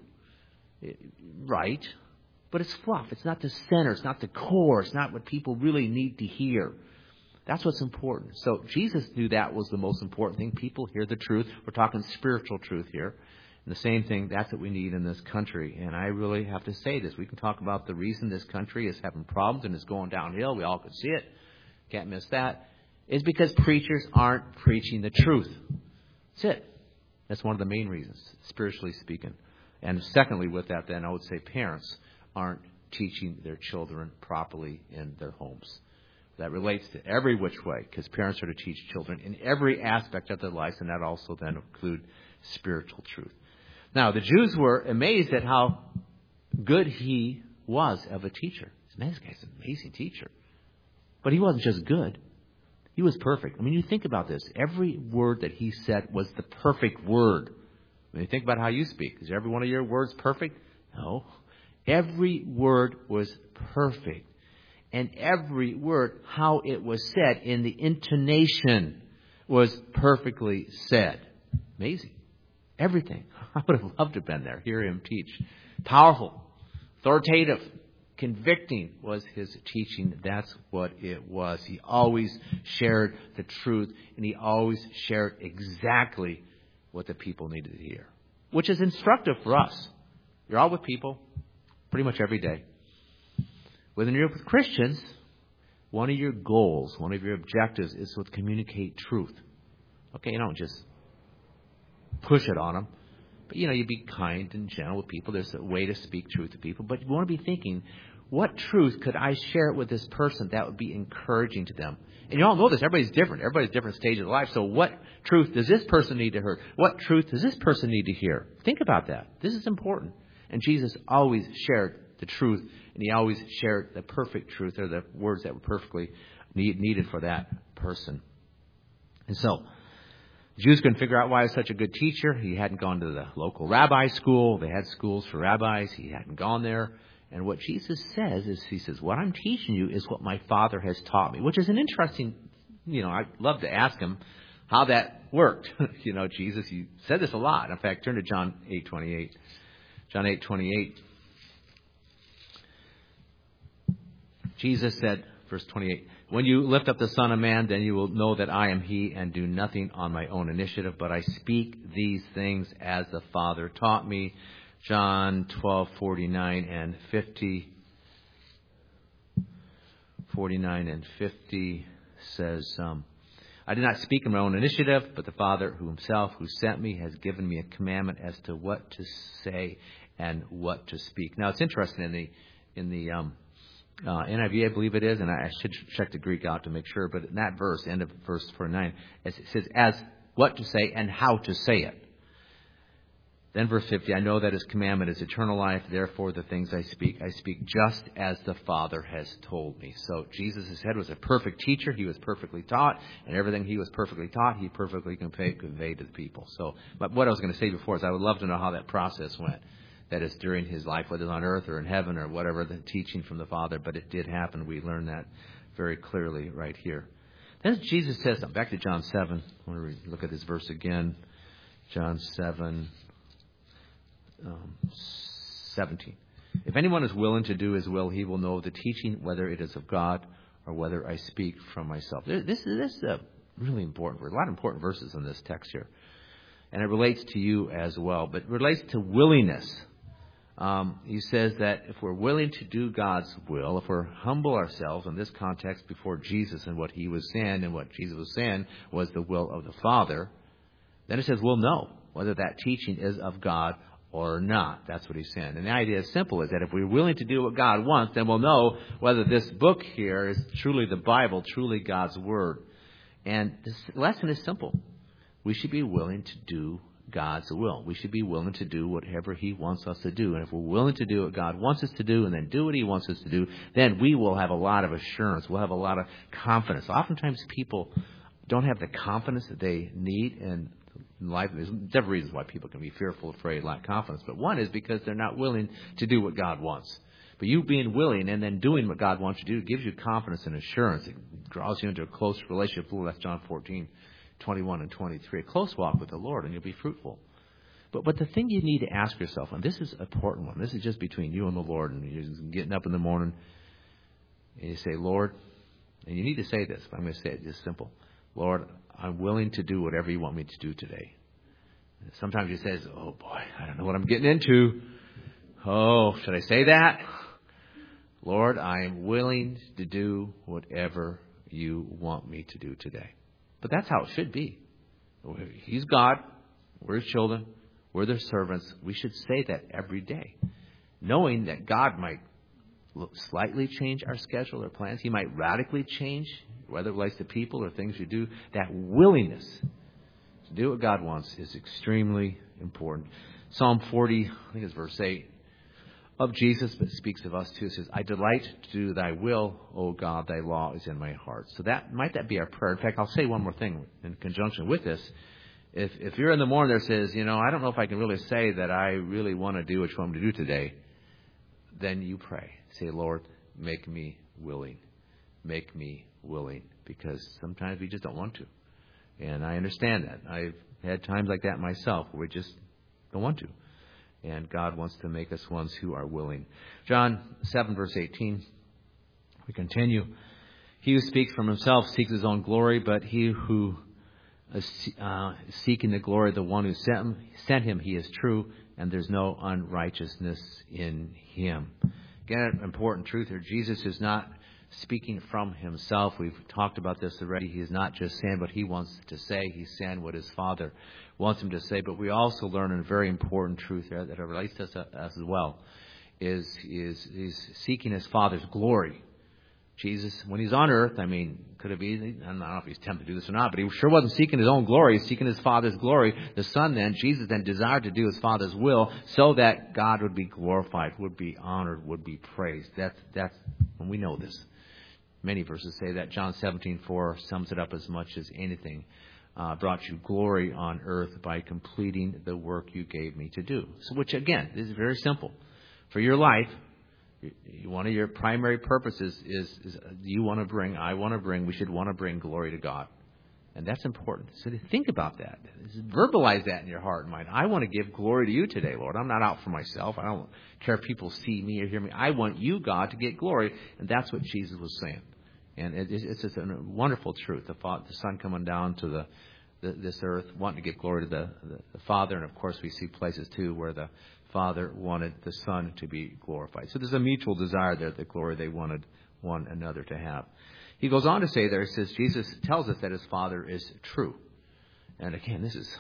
right? But it's fluff. It's not the center. It's not the core. It's not what people really need to hear. That's what's important. So Jesus knew that was the most important thing. People hear the truth. We're talking spiritual truth here. And the same thing, that's what we need in this country. And I really have to say this. We can talk about the reason this country is having problems and is going downhill. We all can see it. Can't miss that. It's because preachers aren't preaching the truth. That's it. That's one of the main reasons, spiritually speaking. And secondly, with that, then, I would say parents aren't teaching their children properly in their homes. That relates to every which way, because parents are to teach children in every aspect of their lives, and that also then include spiritual truth. Now, the Jews were amazed at how good he was of a teacher. Man, this guy's an amazing teacher. But he wasn't just good. He was perfect. I mean, you think about this. Every word that he said was the perfect word. When you think about how you speak, is every one of your words perfect? No. Every word was perfect. And every word, how it was said in the intonation, was perfectly said. Amazing. Everything. I would have loved to have been there. Hear him teach. Powerful. Authoritative. Convicting was his teaching. That's what it was. He always shared the truth, and he always shared exactly what the people needed to hear, which is instructive for us. You're all with people pretty much every day. When you're with Christians, one of your goals, one of your objectives is to communicate truth. Okay, you don't just push it on them. But, you be kind and gentle with people. There's a way to speak truth to people. But you want to be thinking, what truth could I share with this person that would be encouraging to them? And you all know this. Everybody's different. Everybody's different stage of life. So what truth does this person need to hear? What truth does this person need to hear? Think about that. This is important. And Jesus always shared the truth, and he always shared the perfect truth, or the words that were perfectly needed for that person. And so, the Jews couldn't figure out why he was such a good teacher. He hadn't gone to the local rabbi school. They had schools for rabbis. He hadn't gone there. And what Jesus says is, he says, what I'm teaching you is what my Father has taught me, which is an interesting, I'd love to ask him how that worked. Jesus, you said this a lot. In fact, turn to John 8:28. John 8:28. Jesus said, verse 28, when you lift up the Son of Man, then you will know that I am he, and do nothing on my own initiative, but I speak these things as the Father taught me. John 12:49 and 50. 49 and 50 says, I did not speak in my own initiative, but the Father himself who sent me has given me a commandment as to what to say and what to speak. Now, it's interesting in the NIV, I believe it is, and I should check the Greek out to make sure, but in that verse, end of verse 49, it says, as what to say and how to say it. Then verse 50, I know that his commandment is eternal life, therefore the things I speak just as the Father has told me. So Jesus' head was a perfect teacher. He was perfectly taught, and everything he was perfectly taught, he perfectly conveyed to the people. So, but what I was going to say before is I would love to know how that process went. that is during his life, whether it's on earth or in heaven or whatever, the teaching from the Father. But it did happen. We learn that very clearly right here. Then Jesus says something. Back to John 7. I want to look at this verse again. John 7, 17. If anyone is willing to do his will, he will know the teaching, whether it is of God or whether I speak from myself. This is a really important verse. A lot of important verses in this text here. And it relates to you as well. But it relates to willingness. He says that if we're willing to do God's will, if we're humble ourselves in this context before Jesus and what he was saying and what Jesus was saying was the will of the Father, then it says we'll know whether that teaching is of God or not. That's what he's saying. And the idea is simple, is that if we're willing to do what God wants, then we'll know whether this book here is truly the Bible, truly God's Word. And this lesson is simple. We should be willing to do God's will. We should be willing to do whatever he wants us to do. And if we're willing to do what God wants us to do and then do what he wants us to do, then we will have a lot of assurance. We'll have a lot of confidence. Oftentimes people don't have the confidence that they need in life. There's several reasons why people can be fearful, afraid, lack confidence. But one is because they're not willing to do what God wants. But you being willing and then doing what God wants you to do gives you confidence and assurance. It draws you into a close relationship. That's John 14, 21 and 23. A close walk with the Lord, and you'll be fruitful. But the thing you need to ask yourself, and this is an important one. This is just between you and the Lord. And you're getting up in the morning, and you say, Lord, and you need to say this, but I'm going to say it just simple. Lord, I'm willing to do whatever you want me to do today. Sometimes you say, oh boy, I don't know what I'm getting into. Oh, should I say that? Lord, I am willing to do whatever you want me to do today. But that's how it should be. He's God. We're his children. We're their servants. We should say that every day, knowing that God might slightly change our schedule or plans. He might radically change, whether it relates to people or things you do. That willingness to do what God wants is extremely important. Psalm 40, I think it's verse 8, of Jesus, but speaks of us too. It says, I delight to do thy will, O God, thy law is in my heart. So that be our prayer. In fact, I'll say one more thing in conjunction with this. If you're in the morning that says, I don't know if I can really say that I really want to do what you want me to do today, then you pray. Say, Lord, make me willing. Make me willing. Because sometimes we just don't want to. And I understand that. I've had times like that myself where we just don't want to. And God wants to make us ones who are willing. John 7, verse 18. We continue. He who speaks from himself seeks his own glory, but he who is seeking the glory of the one who sent him, he is true, and there's no unrighteousness in him. Again, an important truth here. Jesus is not speaking from himself. We've talked about this already. He is not just saying what he wants to say. He's saying what his Father wants him to say. But we also learn a very important truth here that relates to us as well, is seeking his Father's glory. Jesus, when he's on earth, could it be, I don't know if he's tempted to do this or not, but he sure wasn't seeking his own glory. He's seeking his Father's glory. The Son then, Jesus then desired to do his Father's will so that God would be glorified, would be honored, would be praised. That's when we know this. Many verses say that. John 17:4 sums it up as much as anything. Brought you glory on earth by completing the work you gave me to do. So, which again, this is very simple. For your life, one of your primary purposes is you want to bring, I want to bring, we should want to bring glory to God. And that's important. So to think about that. Verbalize that in your heart and mind. I want to give glory to you today, Lord. I'm not out for myself. I don't care if people see me or hear me. I want you, God, to get glory. And that's what Jesus was saying. And it's just a wonderful truth. The Son coming down to this earth, wanting to give glory to the Father. And, of course, we see places, too, where the Father wanted the Son to be glorified. So there's a mutual desire there, the glory they wanted one another to have. He goes on to say there, he says, Jesus tells us that his Father is true. And again, this is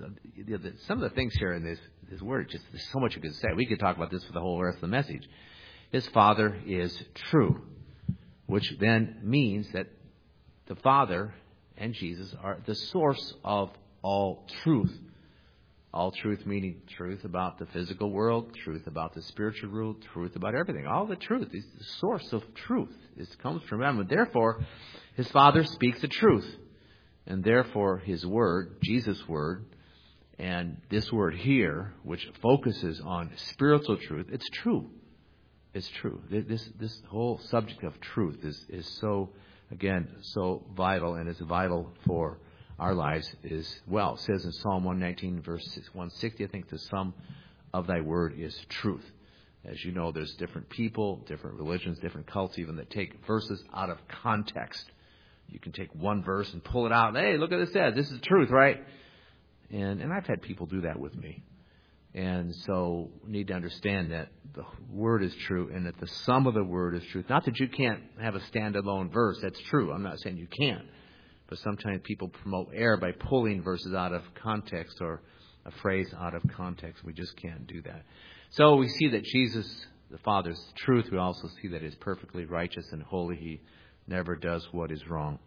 some of the things here in this word, just there's so much you could say. We could talk about this for the whole rest of the message. His Father is true, which then means that the Father and Jesus are the source of all truth. All truth meaning truth about the physical world, truth about the spiritual world, truth about everything. All the truth is the source of truth. It comes from him. And therefore, his Father speaks the truth. And therefore, his word, Jesus' word, And this word here, which focuses on spiritual truth, it's true. It's true. This whole subject of truth is so, again, so vital, and is vital for our lives as well. It says in Psalm 119, verse 160, I think, the sum of thy word is truth. As you know, there's different people, different religions, different cults even that take verses out of context. You can take one verse and pull it out. Hey, look at this. This is truth, right? And I've had people do that with me. And so we need to understand that the word is true and that the sum of the word is truth. Not that you can't have a standalone verse. That's true. I'm not saying you can't. But sometimes people promote error by pulling verses out of context or a phrase out of context. We just can't do that. So we see that Jesus, the Father, is truth. We also see that He is perfectly righteous and holy. He never does what is wrong.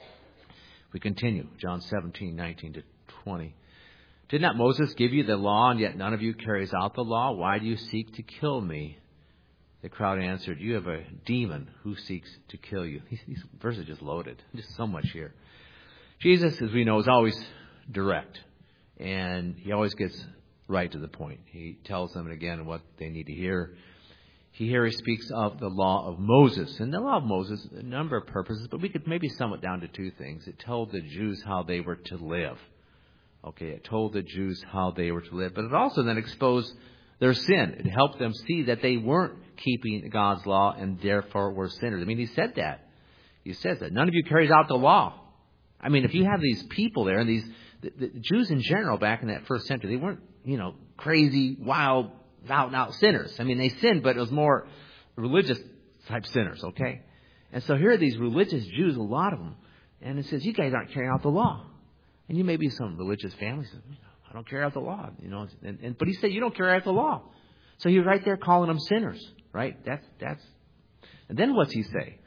We continue. John 17:19 to 20. Did not Moses give you the law, and yet none of you carries out the law? Why do you seek to kill me? The crowd answered, you have a demon who seeks to kill you. These verses are just loaded. Just so much here. Jesus, as we know, is always direct. And He always gets right to the point. He tells them again what they need to hear. He speaks of the law of Moses. And the law of Moses, a number of purposes, but we could maybe sum it down to two things. It told the Jews how they were to live. Okay, it told the Jews how they were to live. But it also then exposed their sin. It helped them see that they weren't keeping God's law and therefore were sinners. I mean, He said that. He says that. None of you carries out the law. I mean, if you have these people there, and the Jews in general back in that first century, they weren't, crazy, wild, out-and-out sinners. I mean, they sinned, but it was more religious type sinners, okay? And so here are these religious Jews, a lot of them. And it says, you guys aren't carrying out the law. And you may be some religious families. I don't carry out the law, but He said you don't carry out the law. So He's right there calling them sinners, right? That's. And then what's He say?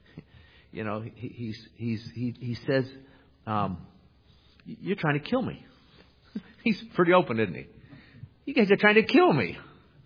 He says, you're trying to kill me. He's pretty open, isn't He? You guys are trying to kill me.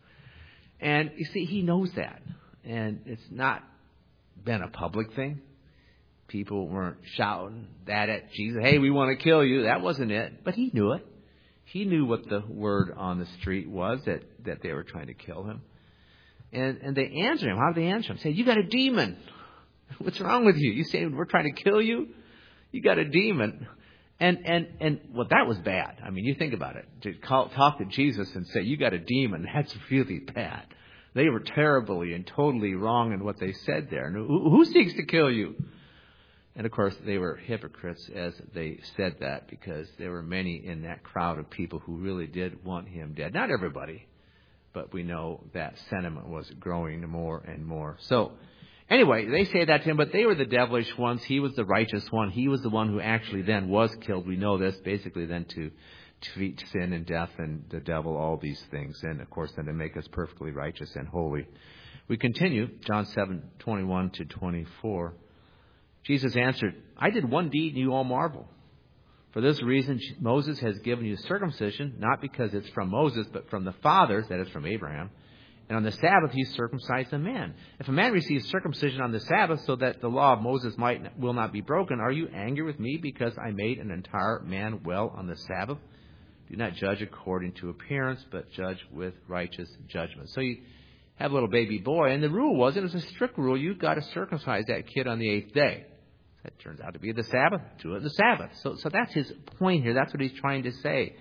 And you see, He knows that, and it's not been a public thing. People weren't shouting that at Jesus. Hey, we want to kill you. That wasn't it. But He knew it. He knew what the word on the street was, that they were trying to kill Him. And they answered Him. How did they answer Him? They said, you got a demon. What's wrong with you? You say we're trying to kill you? You got a demon. And well, that was bad. I mean, you think about it. To talk to Jesus and say, you got a demon, that's really bad. They were terribly and totally wrong in what they said there. And who seeks to kill you? And, of course, they were hypocrites as they said that, because there were many in that crowd of people who really did want Him dead. Not everybody, but we know that sentiment was growing more and more. So, anyway, they say that to Him, but they were the devilish ones. He was the righteous one. He was the one who actually then was killed. We know this, basically then to defeat sin and death and the devil, all these things. And, of course, then to make us perfectly righteous and holy. We continue, John 7:21 to 24. Jesus answered, I did one deed and you all marvel. For this reason, Moses has given you circumcision, not because it's from Moses, but from the fathers, that is from Abraham. And on the Sabbath, you circumcise a man. If a man receives circumcision on the Sabbath so that the law of Moses will not be broken, are you angry with me because I made an entire man well on the Sabbath? Do not judge according to appearance, but judge with righteous judgment. So you have a little baby boy, and the rule was, it was a strict rule, you've got to circumcise that kid on the 8th day. That turns out to be the Sabbath. Do it on the Sabbath. So that's His point here. That's what He's trying to say.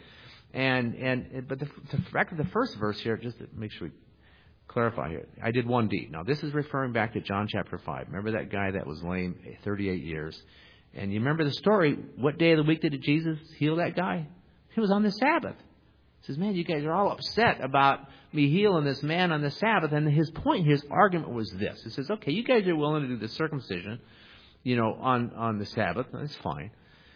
But the first verse here, just to make sure we clarify here. I did one deed. Now, this is referring back to John chapter 5. Remember that guy that was lame 38 years? And you remember the story. What day of the week did Jesus heal that guy? It was on the Sabbath. He says, man, you guys are all upset about me healing this man on the Sabbath. And his point, his argument was this. He says, okay, you guys are willing to do the circumcision, on the Sabbath. That's fine.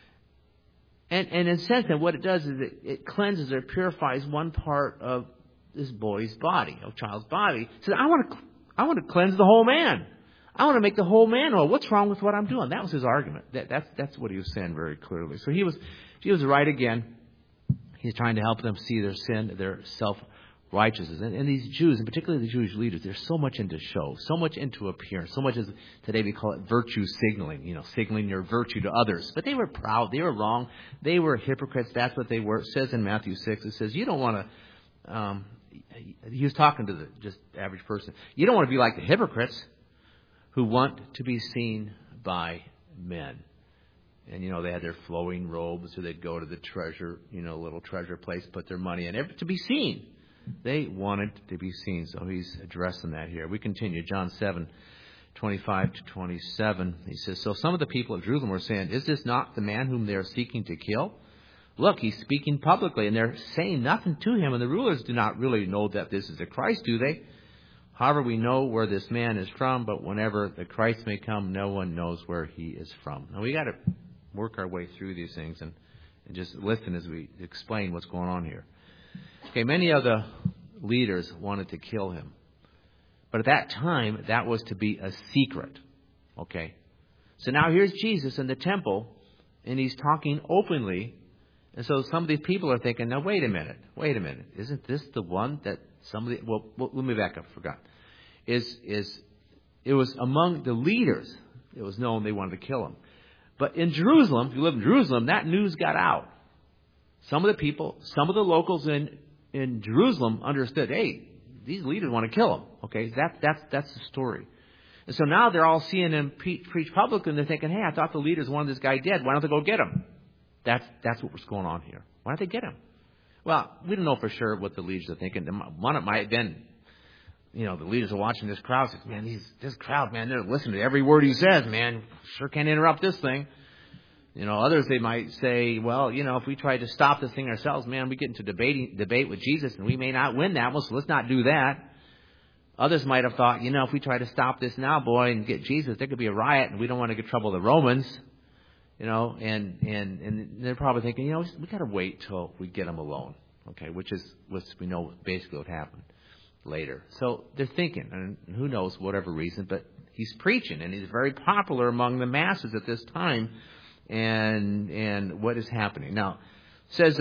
And in a sense, that what it does is it cleanses or purifies one part of this boy's body, a child's body. He says, I want to cleanse the whole man. I want to make the whole man whole. What's wrong with what I'm doing? That was his argument. That's what he was saying very clearly. So he was right again. He's trying to help them see their sin, their righteousness. And these Jews, and particularly the Jewish leaders, they're so much into show, so much into appearance, so much as today we call it virtue signaling, signaling your virtue to others. But they were proud. They were wrong. They were hypocrites. That's what they were. It says in Matthew 6, it says, you don't want to, he was talking to the just average person. You don't want to be like the hypocrites who want to be seen by men. And, they had their flowing robes, or they'd go to the treasure, little treasure place, put their money in it to be seen. They wanted to be seen. So he's addressing that here. We continue. John 7:25 to 27. He says, so some of the people of Jerusalem were saying, is this not the man whom they are seeking to kill? Look, he's speaking publicly, and they're saying nothing to him. And the rulers do not really know that this is the Christ, do they? However, we know where this man is from, but whenever the Christ may come, no one knows where he is from. Now, we got to work our way through these things and just listen as we explain what's going on here. Okay, many of the leaders wanted to kill him. But at that time, that was to be a secret. Okay? So now here's Jesus in the temple, and he's talking openly. And so some of these people are thinking, now wait a minute. Isn't this the one that somebody... Well, let me back up. I forgot. It was among the leaders. It was known they wanted to kill him. But in Jerusalem, if you live in Jerusalem, that news got out. Some of the people, some of the locals in Jerusalem understood, hey, these leaders want to kill him. Okay, that's the story. And so now they're all seeing him preach publicly, and they're thinking, hey, I thought the leaders wanted this guy dead. Why don't they go get him? That's what was going on here. Why don't they get him? Well, we don't know for sure what the leaders are thinking. One, it might have been, the leaders are watching this crowd. Says, man, this crowd, man, they're listening to every word he says, man. Sure can't interrupt this thing. Others, they might say, well, if we try to stop this thing ourselves, man, we get into debate with Jesus, and we may not win that one, so let's not do that. Others might have thought, if we try to stop this now, boy, and get Jesus, there could be a riot, and we don't want to get trouble with the Romans. And they're probably thinking, we got to wait till we get him alone. Okay, which we know basically what happened later. So they're thinking, and who knows, whatever reason, but he's preaching, and he's very popular among the masses at this time. And what is happening now? It says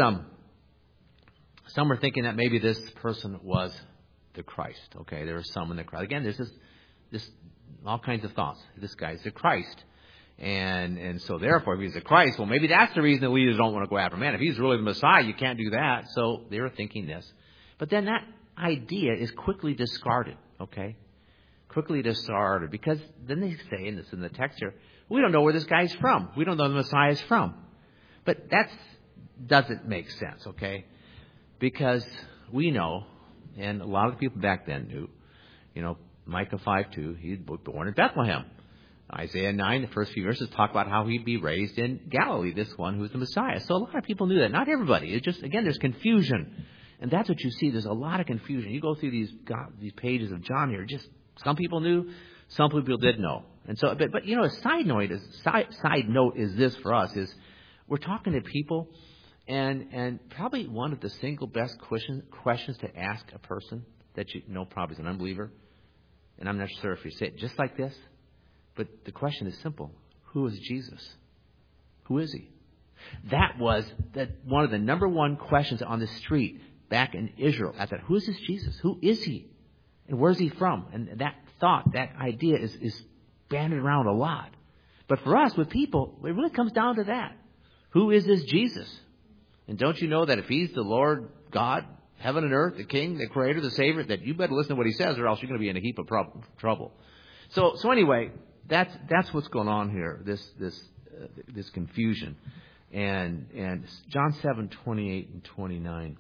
some are thinking that maybe this person was the Christ. Okay, there was some in the crowd. Again, there's this all kinds of thoughts. This guy's the Christ, and so therefore, if he's the Christ, well, maybe that's the reason the leaders don't want to go after him. Man, if he's really the Messiah, you can't do that. So they were thinking this, but then that idea is quickly discarded. Okay, quickly discarded, because then they say, and it's in the text here, we don't know where this guy's from. We don't know the Messiah's from. But that doesn't make sense, okay? Because we know, and a lot of the people back then knew, Micah 5:2, he'd been born in Bethlehem. Isaiah 9, the first few verses, talk about how he'd be raised in Galilee, this one who's the Messiah. So a lot of people knew that. Not everybody. It's just, again, there's confusion. And that's what you see. There's a lot of confusion. You go through these pages of John here, just some people knew, some people didn't know. And so, but a side note is this for us, is we're talking to people, and probably one of the single best questions to ask a person that probably is an unbeliever, and I'm not sure if you say it just like this, but the question is simple: who is Jesus? Who is he? That was one of the number one questions on the street back in Israel. I thought, who is this Jesus? Who is he? And where's he from? And that thought, that idea is banded around a lot. But for us, with people, it really comes down to that. Who is this Jesus? And don't you know that if he's the Lord God, heaven and earth, the King, the Creator, the Savior, that you better listen to what he says, or else you're going to be in a heap of trouble. So anyway, that's what's going on here. This confusion, and John 7:28 and 29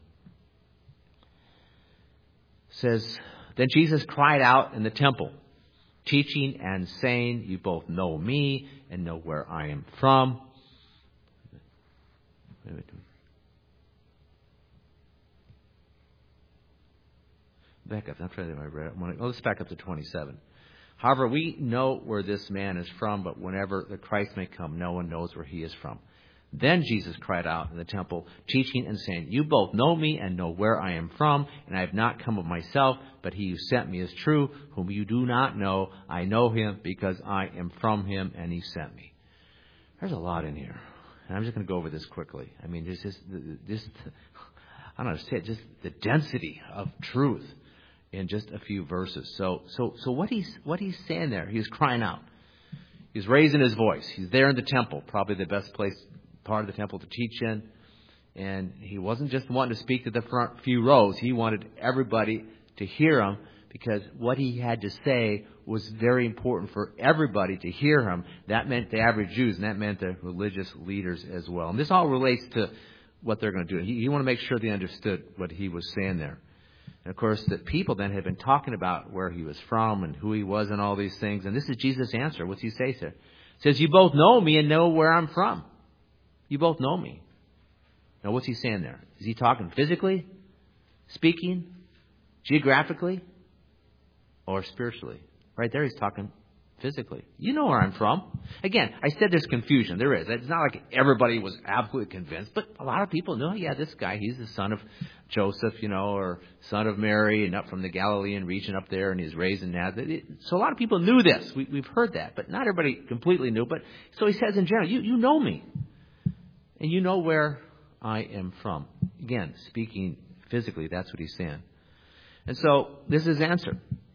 says, then Jesus cried out in the temple, teaching and saying, you both know me and know where I am from. Back up. I'm trying to read it. Let's back up to 27. However, we know where this man is from, but whenever the Christ may come, no one knows where he is from. Then Jesus cried out in the temple, teaching and saying, you both know me and know where I am from, and I have not come of myself, but he who sent me is true, whom you do not know. I know him because I am from him, and he sent me. There's a lot in here, and I'm just going to go over this quickly. I mean, I don't know, say it, just the density of truth in just a few verses. So what he's saying there, he's crying out. He's raising his voice. He's there in the temple, probably the best part of the temple to teach in. And he wasn't just wanting to speak to the front few rows. He wanted everybody to hear him, because what he had to say was very important for everybody to hear him. That meant the average Jews, and that meant the religious leaders as well. And this all relates to what they're going to do. He wanted to make sure they understood what he was saying there. And, of course, the people then had been talking about where he was from and who he was and all these things. And this is Jesus' answer. What's he say, sir? He says, you both know me and know where I'm from. You both know me. Now, what's he saying there? Is he talking physically, speaking, geographically, or spiritually? Right there, he's talking physically. You know where I'm from. Again, I said there's confusion. There is. It's not like everybody was absolutely convinced, but a lot of people know, yeah, this guy, he's the son of Joseph, or son of Mary, and up from the Galilean region up there, and he's raised in Nazareth. So a lot of people knew this. We've heard that, but not everybody completely knew. But so he says in general, you know me, and you know where I am from. Again, speaking physically, that's what he's saying. And so this is answer.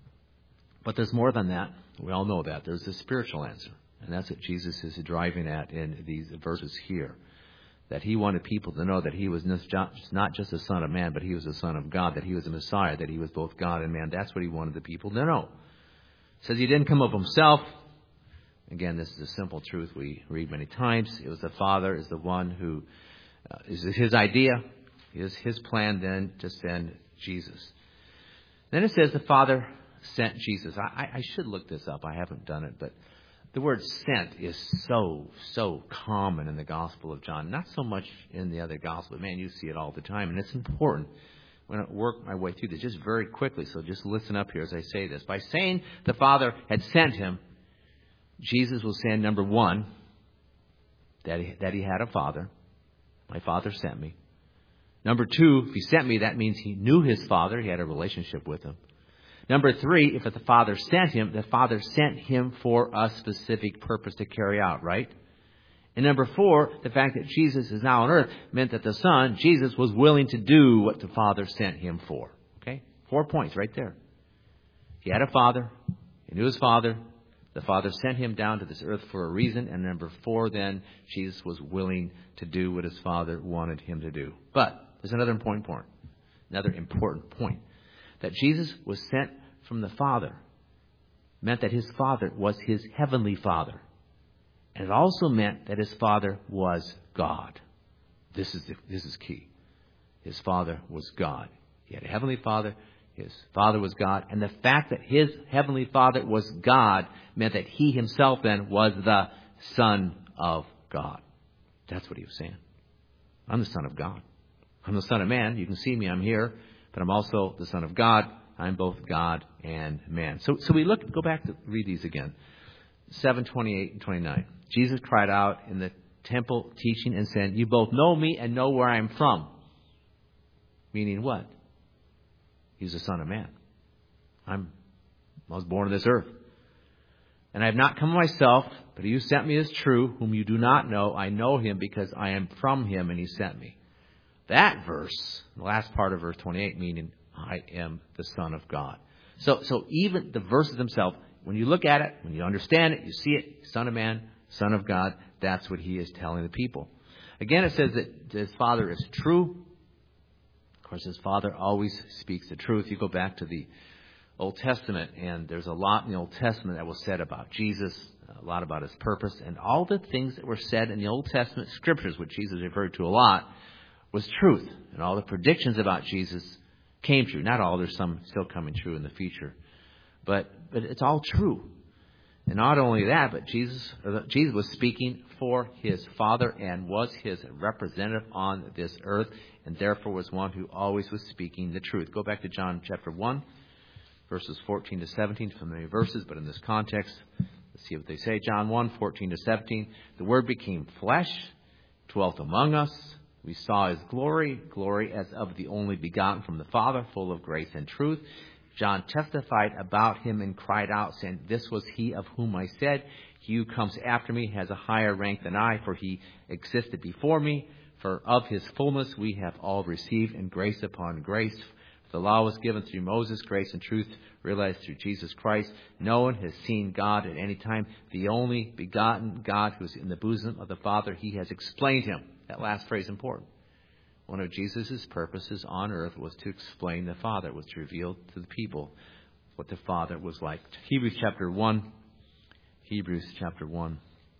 But there's more than that. We all know that. There's a spiritual answer. And that's what Jesus is driving at in these verses here. That he wanted people to know that he was not just a son of man, but he was a son of God, that he was a Messiah, that he was both God and man. That's what he wanted the people to know. It says he didn't come of himself. Again, this is a simple truth we read many times. It was the Father is the one who is his idea. It is his plan then to send Jesus. Then it says the Father sent Jesus. I should look this up. I haven't done it, but the word sent is so common in the Gospel of John. Not so much in the other Gospels. Man, you see it all the time, and it's important. I'm going to work my way through this just very quickly, so just listen up here as I say this. By saying the Father had sent him, Jesus was saying, number one, that he had a Father. My Father sent me. Number two, if he sent me, that means he knew his Father. He had a relationship with him. Number three, if the Father sent him, the Father sent him for a specific purpose to carry out, right? And number four, the fact that Jesus is now on earth meant that the Son, Jesus, was willing to do what the Father sent him for. Okay? 4 points right there. He had a Father. He knew his Father. The Father sent him down to this earth for a reason. And number four, then, Jesus was willing to do what his Father wanted him to do. But there's another important point. That Jesus was sent from the Father meant that his Father was his heavenly Father. And it also meant that his Father was God. This is key. His Father was God. He had a heavenly Father. His Father was God. And the fact that his heavenly Father was God meant that he himself then was the Son of God. That's what he was saying. I'm the Son of God. I'm the Son of Man. You can see me. I'm here. But I'm also the Son of God. I'm both God and man. So we go back to read these again. 7:28 and 29. Jesus cried out in the temple teaching and said, you both know me and know where I'm from. Meaning what? He's the Son of Man. I was born on this earth. And I have not come myself, but he who sent me is true, whom you do not know. I know him because I am from him and he sent me. That verse, the last part of verse 28, meaning I am the Son of God. So even the verses themselves, when you look at it, when you understand it, you see it, Son of Man, Son of God, that's what he is telling the people. Again, it says that his Father is true. Of course, his Father always speaks the truth. You go back to the Old Testament, and there's a lot in the Old Testament that was said about Jesus, a lot about his purpose, and all the things that were said in the Old Testament scriptures, which Jesus referred to a lot, was truth. And all the predictions about Jesus came true. Not all, there's some still coming true in the future. But it's all true. And not only that, but Jesus was speaking for his Father and was his representative on this earth, and therefore was one who always was speaking the truth. Go back to John chapter 1, verses 14 to 17, familiar verses, but in this context, let's see what they say. John 1, 14 to 17, the Word became flesh, dwelt among us. We saw his glory as of the only begotten from the Father, full of grace and truth. John testified about him and cried out, saying, this was he of whom I said, he who comes after me has a higher rank than I, for he existed before me. For of his fullness we have all received, and grace upon grace. The law was given through Moses, grace and truth realized through Jesus Christ. No one has seen God at any time. The only begotten God who is in the bosom of the Father, he has explained him. That last phrase is important. One of Jesus' purposes on earth was to explain the Father, was to reveal to the people what the Father was like. Hebrews chapter 1. Hebrews chapter 1.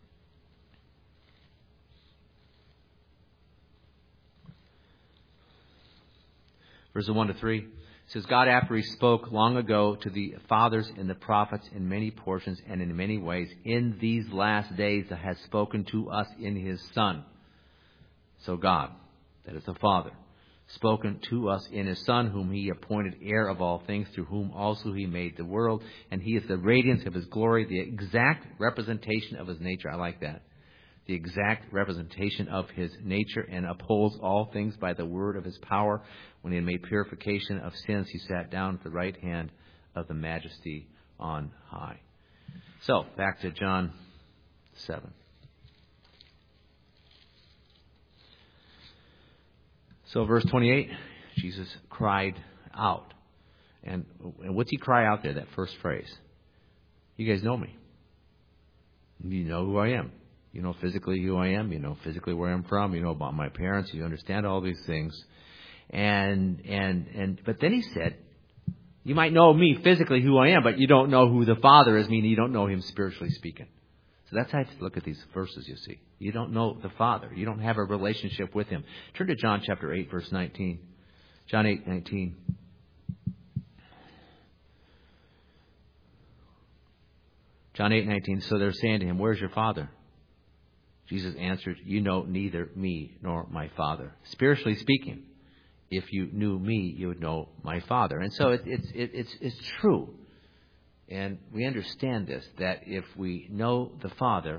Verses 1 to 3. It says, God, after he spoke long ago to the fathers and the prophets in many portions and in many ways, in these last days has spoken to us in his Son. So God, that is the Father, spoken to us in his Son, whom he appointed heir of all things, through whom also he made the world. And he is the radiance of his glory, the exact representation of his nature. I like that. The exact representation of his nature, and upholds all things by the word of his power. When he had made purification of sins, he sat down at the right hand of the Majesty on high. So, back to John 7. So, verse 28, Jesus cried out. And what's he cry out there, that first phrase? You guys know me. You know who I am. You know physically who I am. You know physically where I'm from. You know about my parents. You understand all these things. But then he said, you might know me physically who I am, but you don't know who the Father is, meaning you don't know him spiritually speaking. So that's how to look at these verses, you see. You don't know the Father. You don't have a relationship with him. Turn to John chapter 8, verse 19. John 8, 19. John 8, 19. So they're saying to him, where's your Father? Jesus answered, you know neither me nor my Father. Spiritually speaking, if you knew me, you would know my Father. And so it's true. And we understand this, that if we know the Father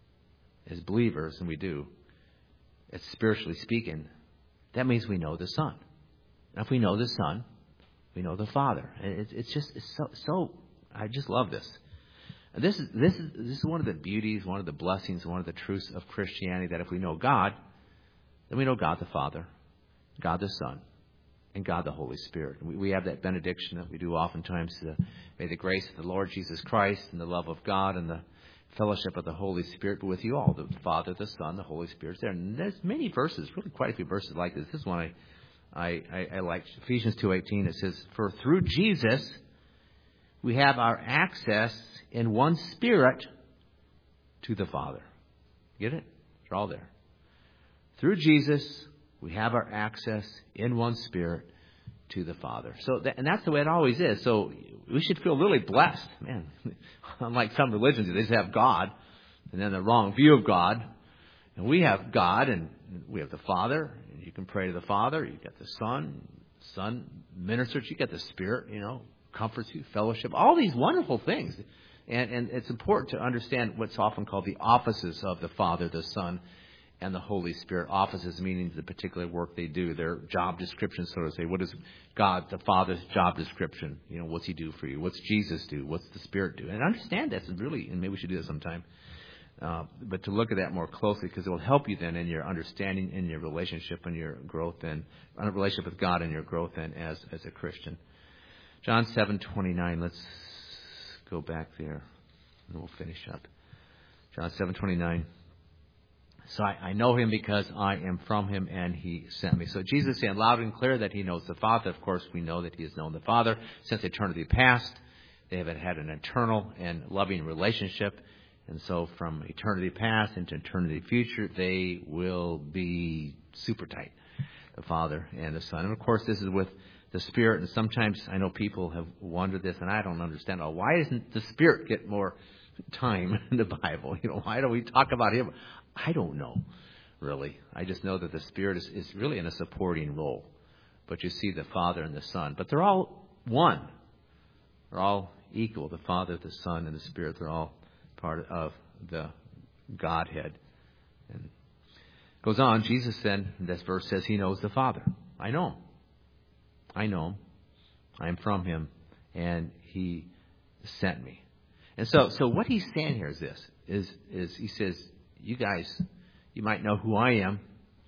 as believers, and we do, it's spiritually speaking, that means we know the Son. And if we know the Son, we know the Father. And it's so I just love this. This is one of the beauties, one of the blessings, one of the truths of Christianity, that if we know God, then we know God the Father, God the Son, and God the Holy Spirit. We have that benediction that we do oftentimes. May the grace of the Lord Jesus Christ and the love of God and the fellowship of the Holy Spirit be with you all. The Father, the Son, the Holy Spirit is there. And there's many verses, really quite a few verses like this. This one I like. Ephesians 2:18. It says, for through Jesus we have our access in one Spirit to the Father. Get it? They're all there. Through Jesus, we have our access in one Spirit to the Father. So, and that's the way it always is. So we should feel really blessed. Man, unlike some religions, they just have God, and then the wrong view of God. And we have God, and we have the Father, and you can pray to the Father. You got the Son ministers. You got the Spirit, comforts you, fellowship, all these wonderful things. And it's important to understand what's often called the offices of the Father, the Son, and the Holy Spirit. Offices meaning the particular work they do, their job description, so to say. What is God, the Father's job description? What's he do for you? What's Jesus do? What's the Spirit do? And understand that really, and maybe we should do that sometime. But to look at that more closely, because it will help you then in your understanding, in your relationship and your growth, and relationship with God and your growth then as a Christian. John 7:29. Let's go back there, and we'll finish up. John 7:29. So I know him because I am from him, and he sent me. So Jesus is saying loud and clear that he knows the Father. Of course, we know that he has known the Father since eternity past. They have had an eternal and loving relationship. And so from eternity past into eternity future, they will be super tight, the Father and the Son. And of course, this is with the Spirit. And sometimes I know people have wondered this, and I don't understand. Why doesn't the Spirit get more time in the Bible? Why don't we talk about him? I don't know, really. I just know that the Spirit is really in a supporting role. But you see the Father and the Son. But they're all one. They're all equal. The Father, the Son, and the Spirit, they're all part of the Godhead. And it goes on. Jesus then, in this verse, says he knows the Father. I know him. I know him. I am from him. And he sent me. And so what he's saying here is this. Is he says, you guys, you might know who I am.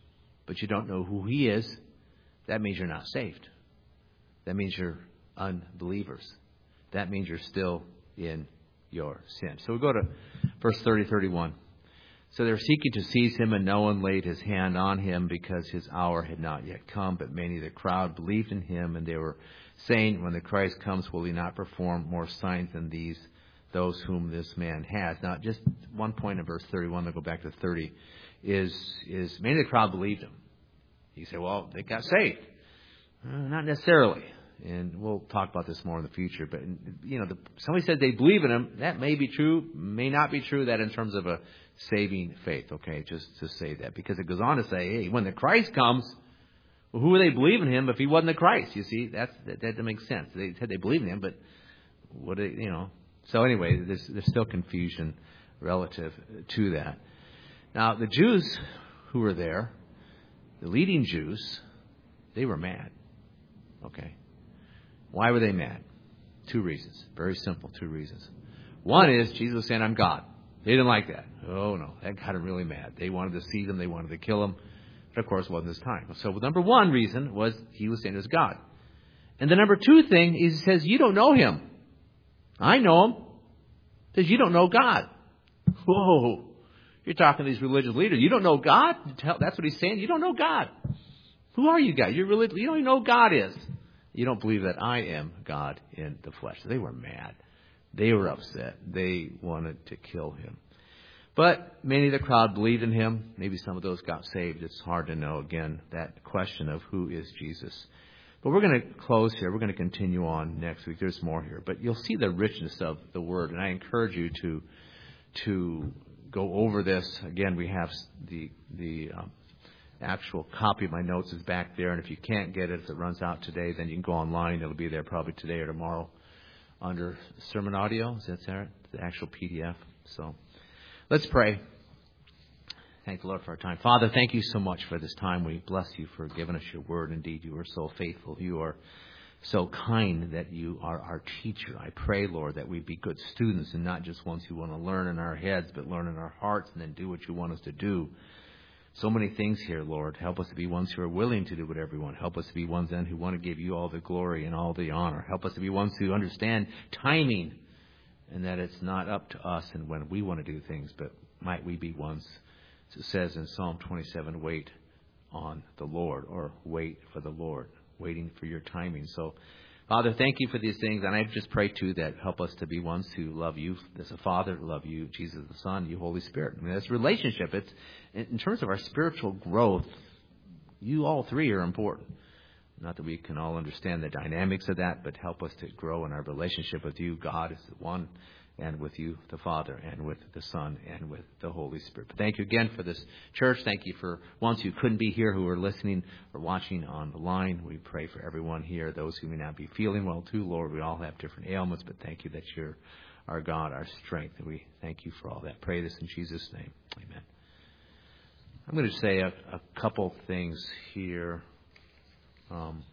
but you don't know who He is, that means you're not saved. That means you're unbelievers. That means you're still in your sin. So we go to verse 30-31. So they were seeking to seize him, and no one laid his hand on him because his hour had not yet come. But many of the crowd believed in him, and they were saying, when the Christ comes, will he not perform more signs than those whom this man has? Now, just one point in verse 31, I'll go back to 30, is many of the crowd believed him. You say, well, they got saved. Not necessarily. And we'll talk about this more in the future. But, somebody said they believe in him. That may be true, may not be true, that in terms of a saving faith. Okay, just to say that. Because it goes on to say, hey, when the Christ comes, well, who would they believe in him if he wasn't the Christ? You see, that makes sense. They said they believe in him, but what So anyway, there's still confusion relative to that. Now, the Jews who were there, the leading Jews, they were mad. Okay. Why were they mad? 2 reasons. Very simple 2 reasons. One is Jesus was saying, I'm God. They didn't like that. Oh, no. That got them really mad. They wanted to seize him. They wanted to kill him. But, of course, it wasn't his time. So number 1 reason was he was saying he was God. And the number 2 thing is he says, you don't know him. I know him. He says, you don't know God. Whoa. You're talking to these religious leaders. You don't know God? That's what he's saying. You don't know God. Who are you guys? You're religious. You don't even know who God is. You don't believe that I am God in the flesh. They were mad. They were upset. They wanted to kill him. But many of the crowd believed in him. Maybe some of those got saved. It's hard to know, again, that question of who is Jesus. But we're going to close here. We're going to continue on next week. There's more here. But you'll see the richness of the Word. And I encourage you to go over this. Again, we have the actual copy of my notes is back there. And if you can't get it, if it runs out today, then you can go online. It'll be there probably today or tomorrow under sermon audio. Is that right? The actual PDF. So let's pray. Thank the Lord for our time. Father, thank you so much for this time. We bless you for giving us your word. Indeed, you are so faithful. You are so kind that you are our teacher. I pray, Lord, that we be good students and not just ones who want to learn in our heads, but learn in our hearts and then do what you want us to do. So many things here, Lord. Help us to be ones who are willing to do what everyone. Help us to be ones then who want to give you all the glory and all the honor. Help us to be ones who understand timing and that it's not up to us and when we want to do things, but might we be ones, as it says in Psalm 27, wait on the Lord, or wait for the Lord, waiting for your timing. So, Father, thank you for these things. And I just pray, too, that help us to be ones who love you as a Father, love you, Jesus the Son, you, Holy Spirit. I mean, that's relationship. It's in terms of our spiritual growth, you all three are important. Not that we can all understand the dynamics of that, but help us to grow in our relationship with you, God, as the one, and with you, the Father, and with the Son, and with the Holy Spirit. But thank you again for this church. Thank you for ones who couldn't be here, who are listening or watching on the line. We pray for everyone here, those who may not be feeling well too, Lord. We all have different ailments, but thank you that you're our God, our strength, and we thank you for all that. Pray this in Jesus' name. Amen. I'm going to say a couple things here.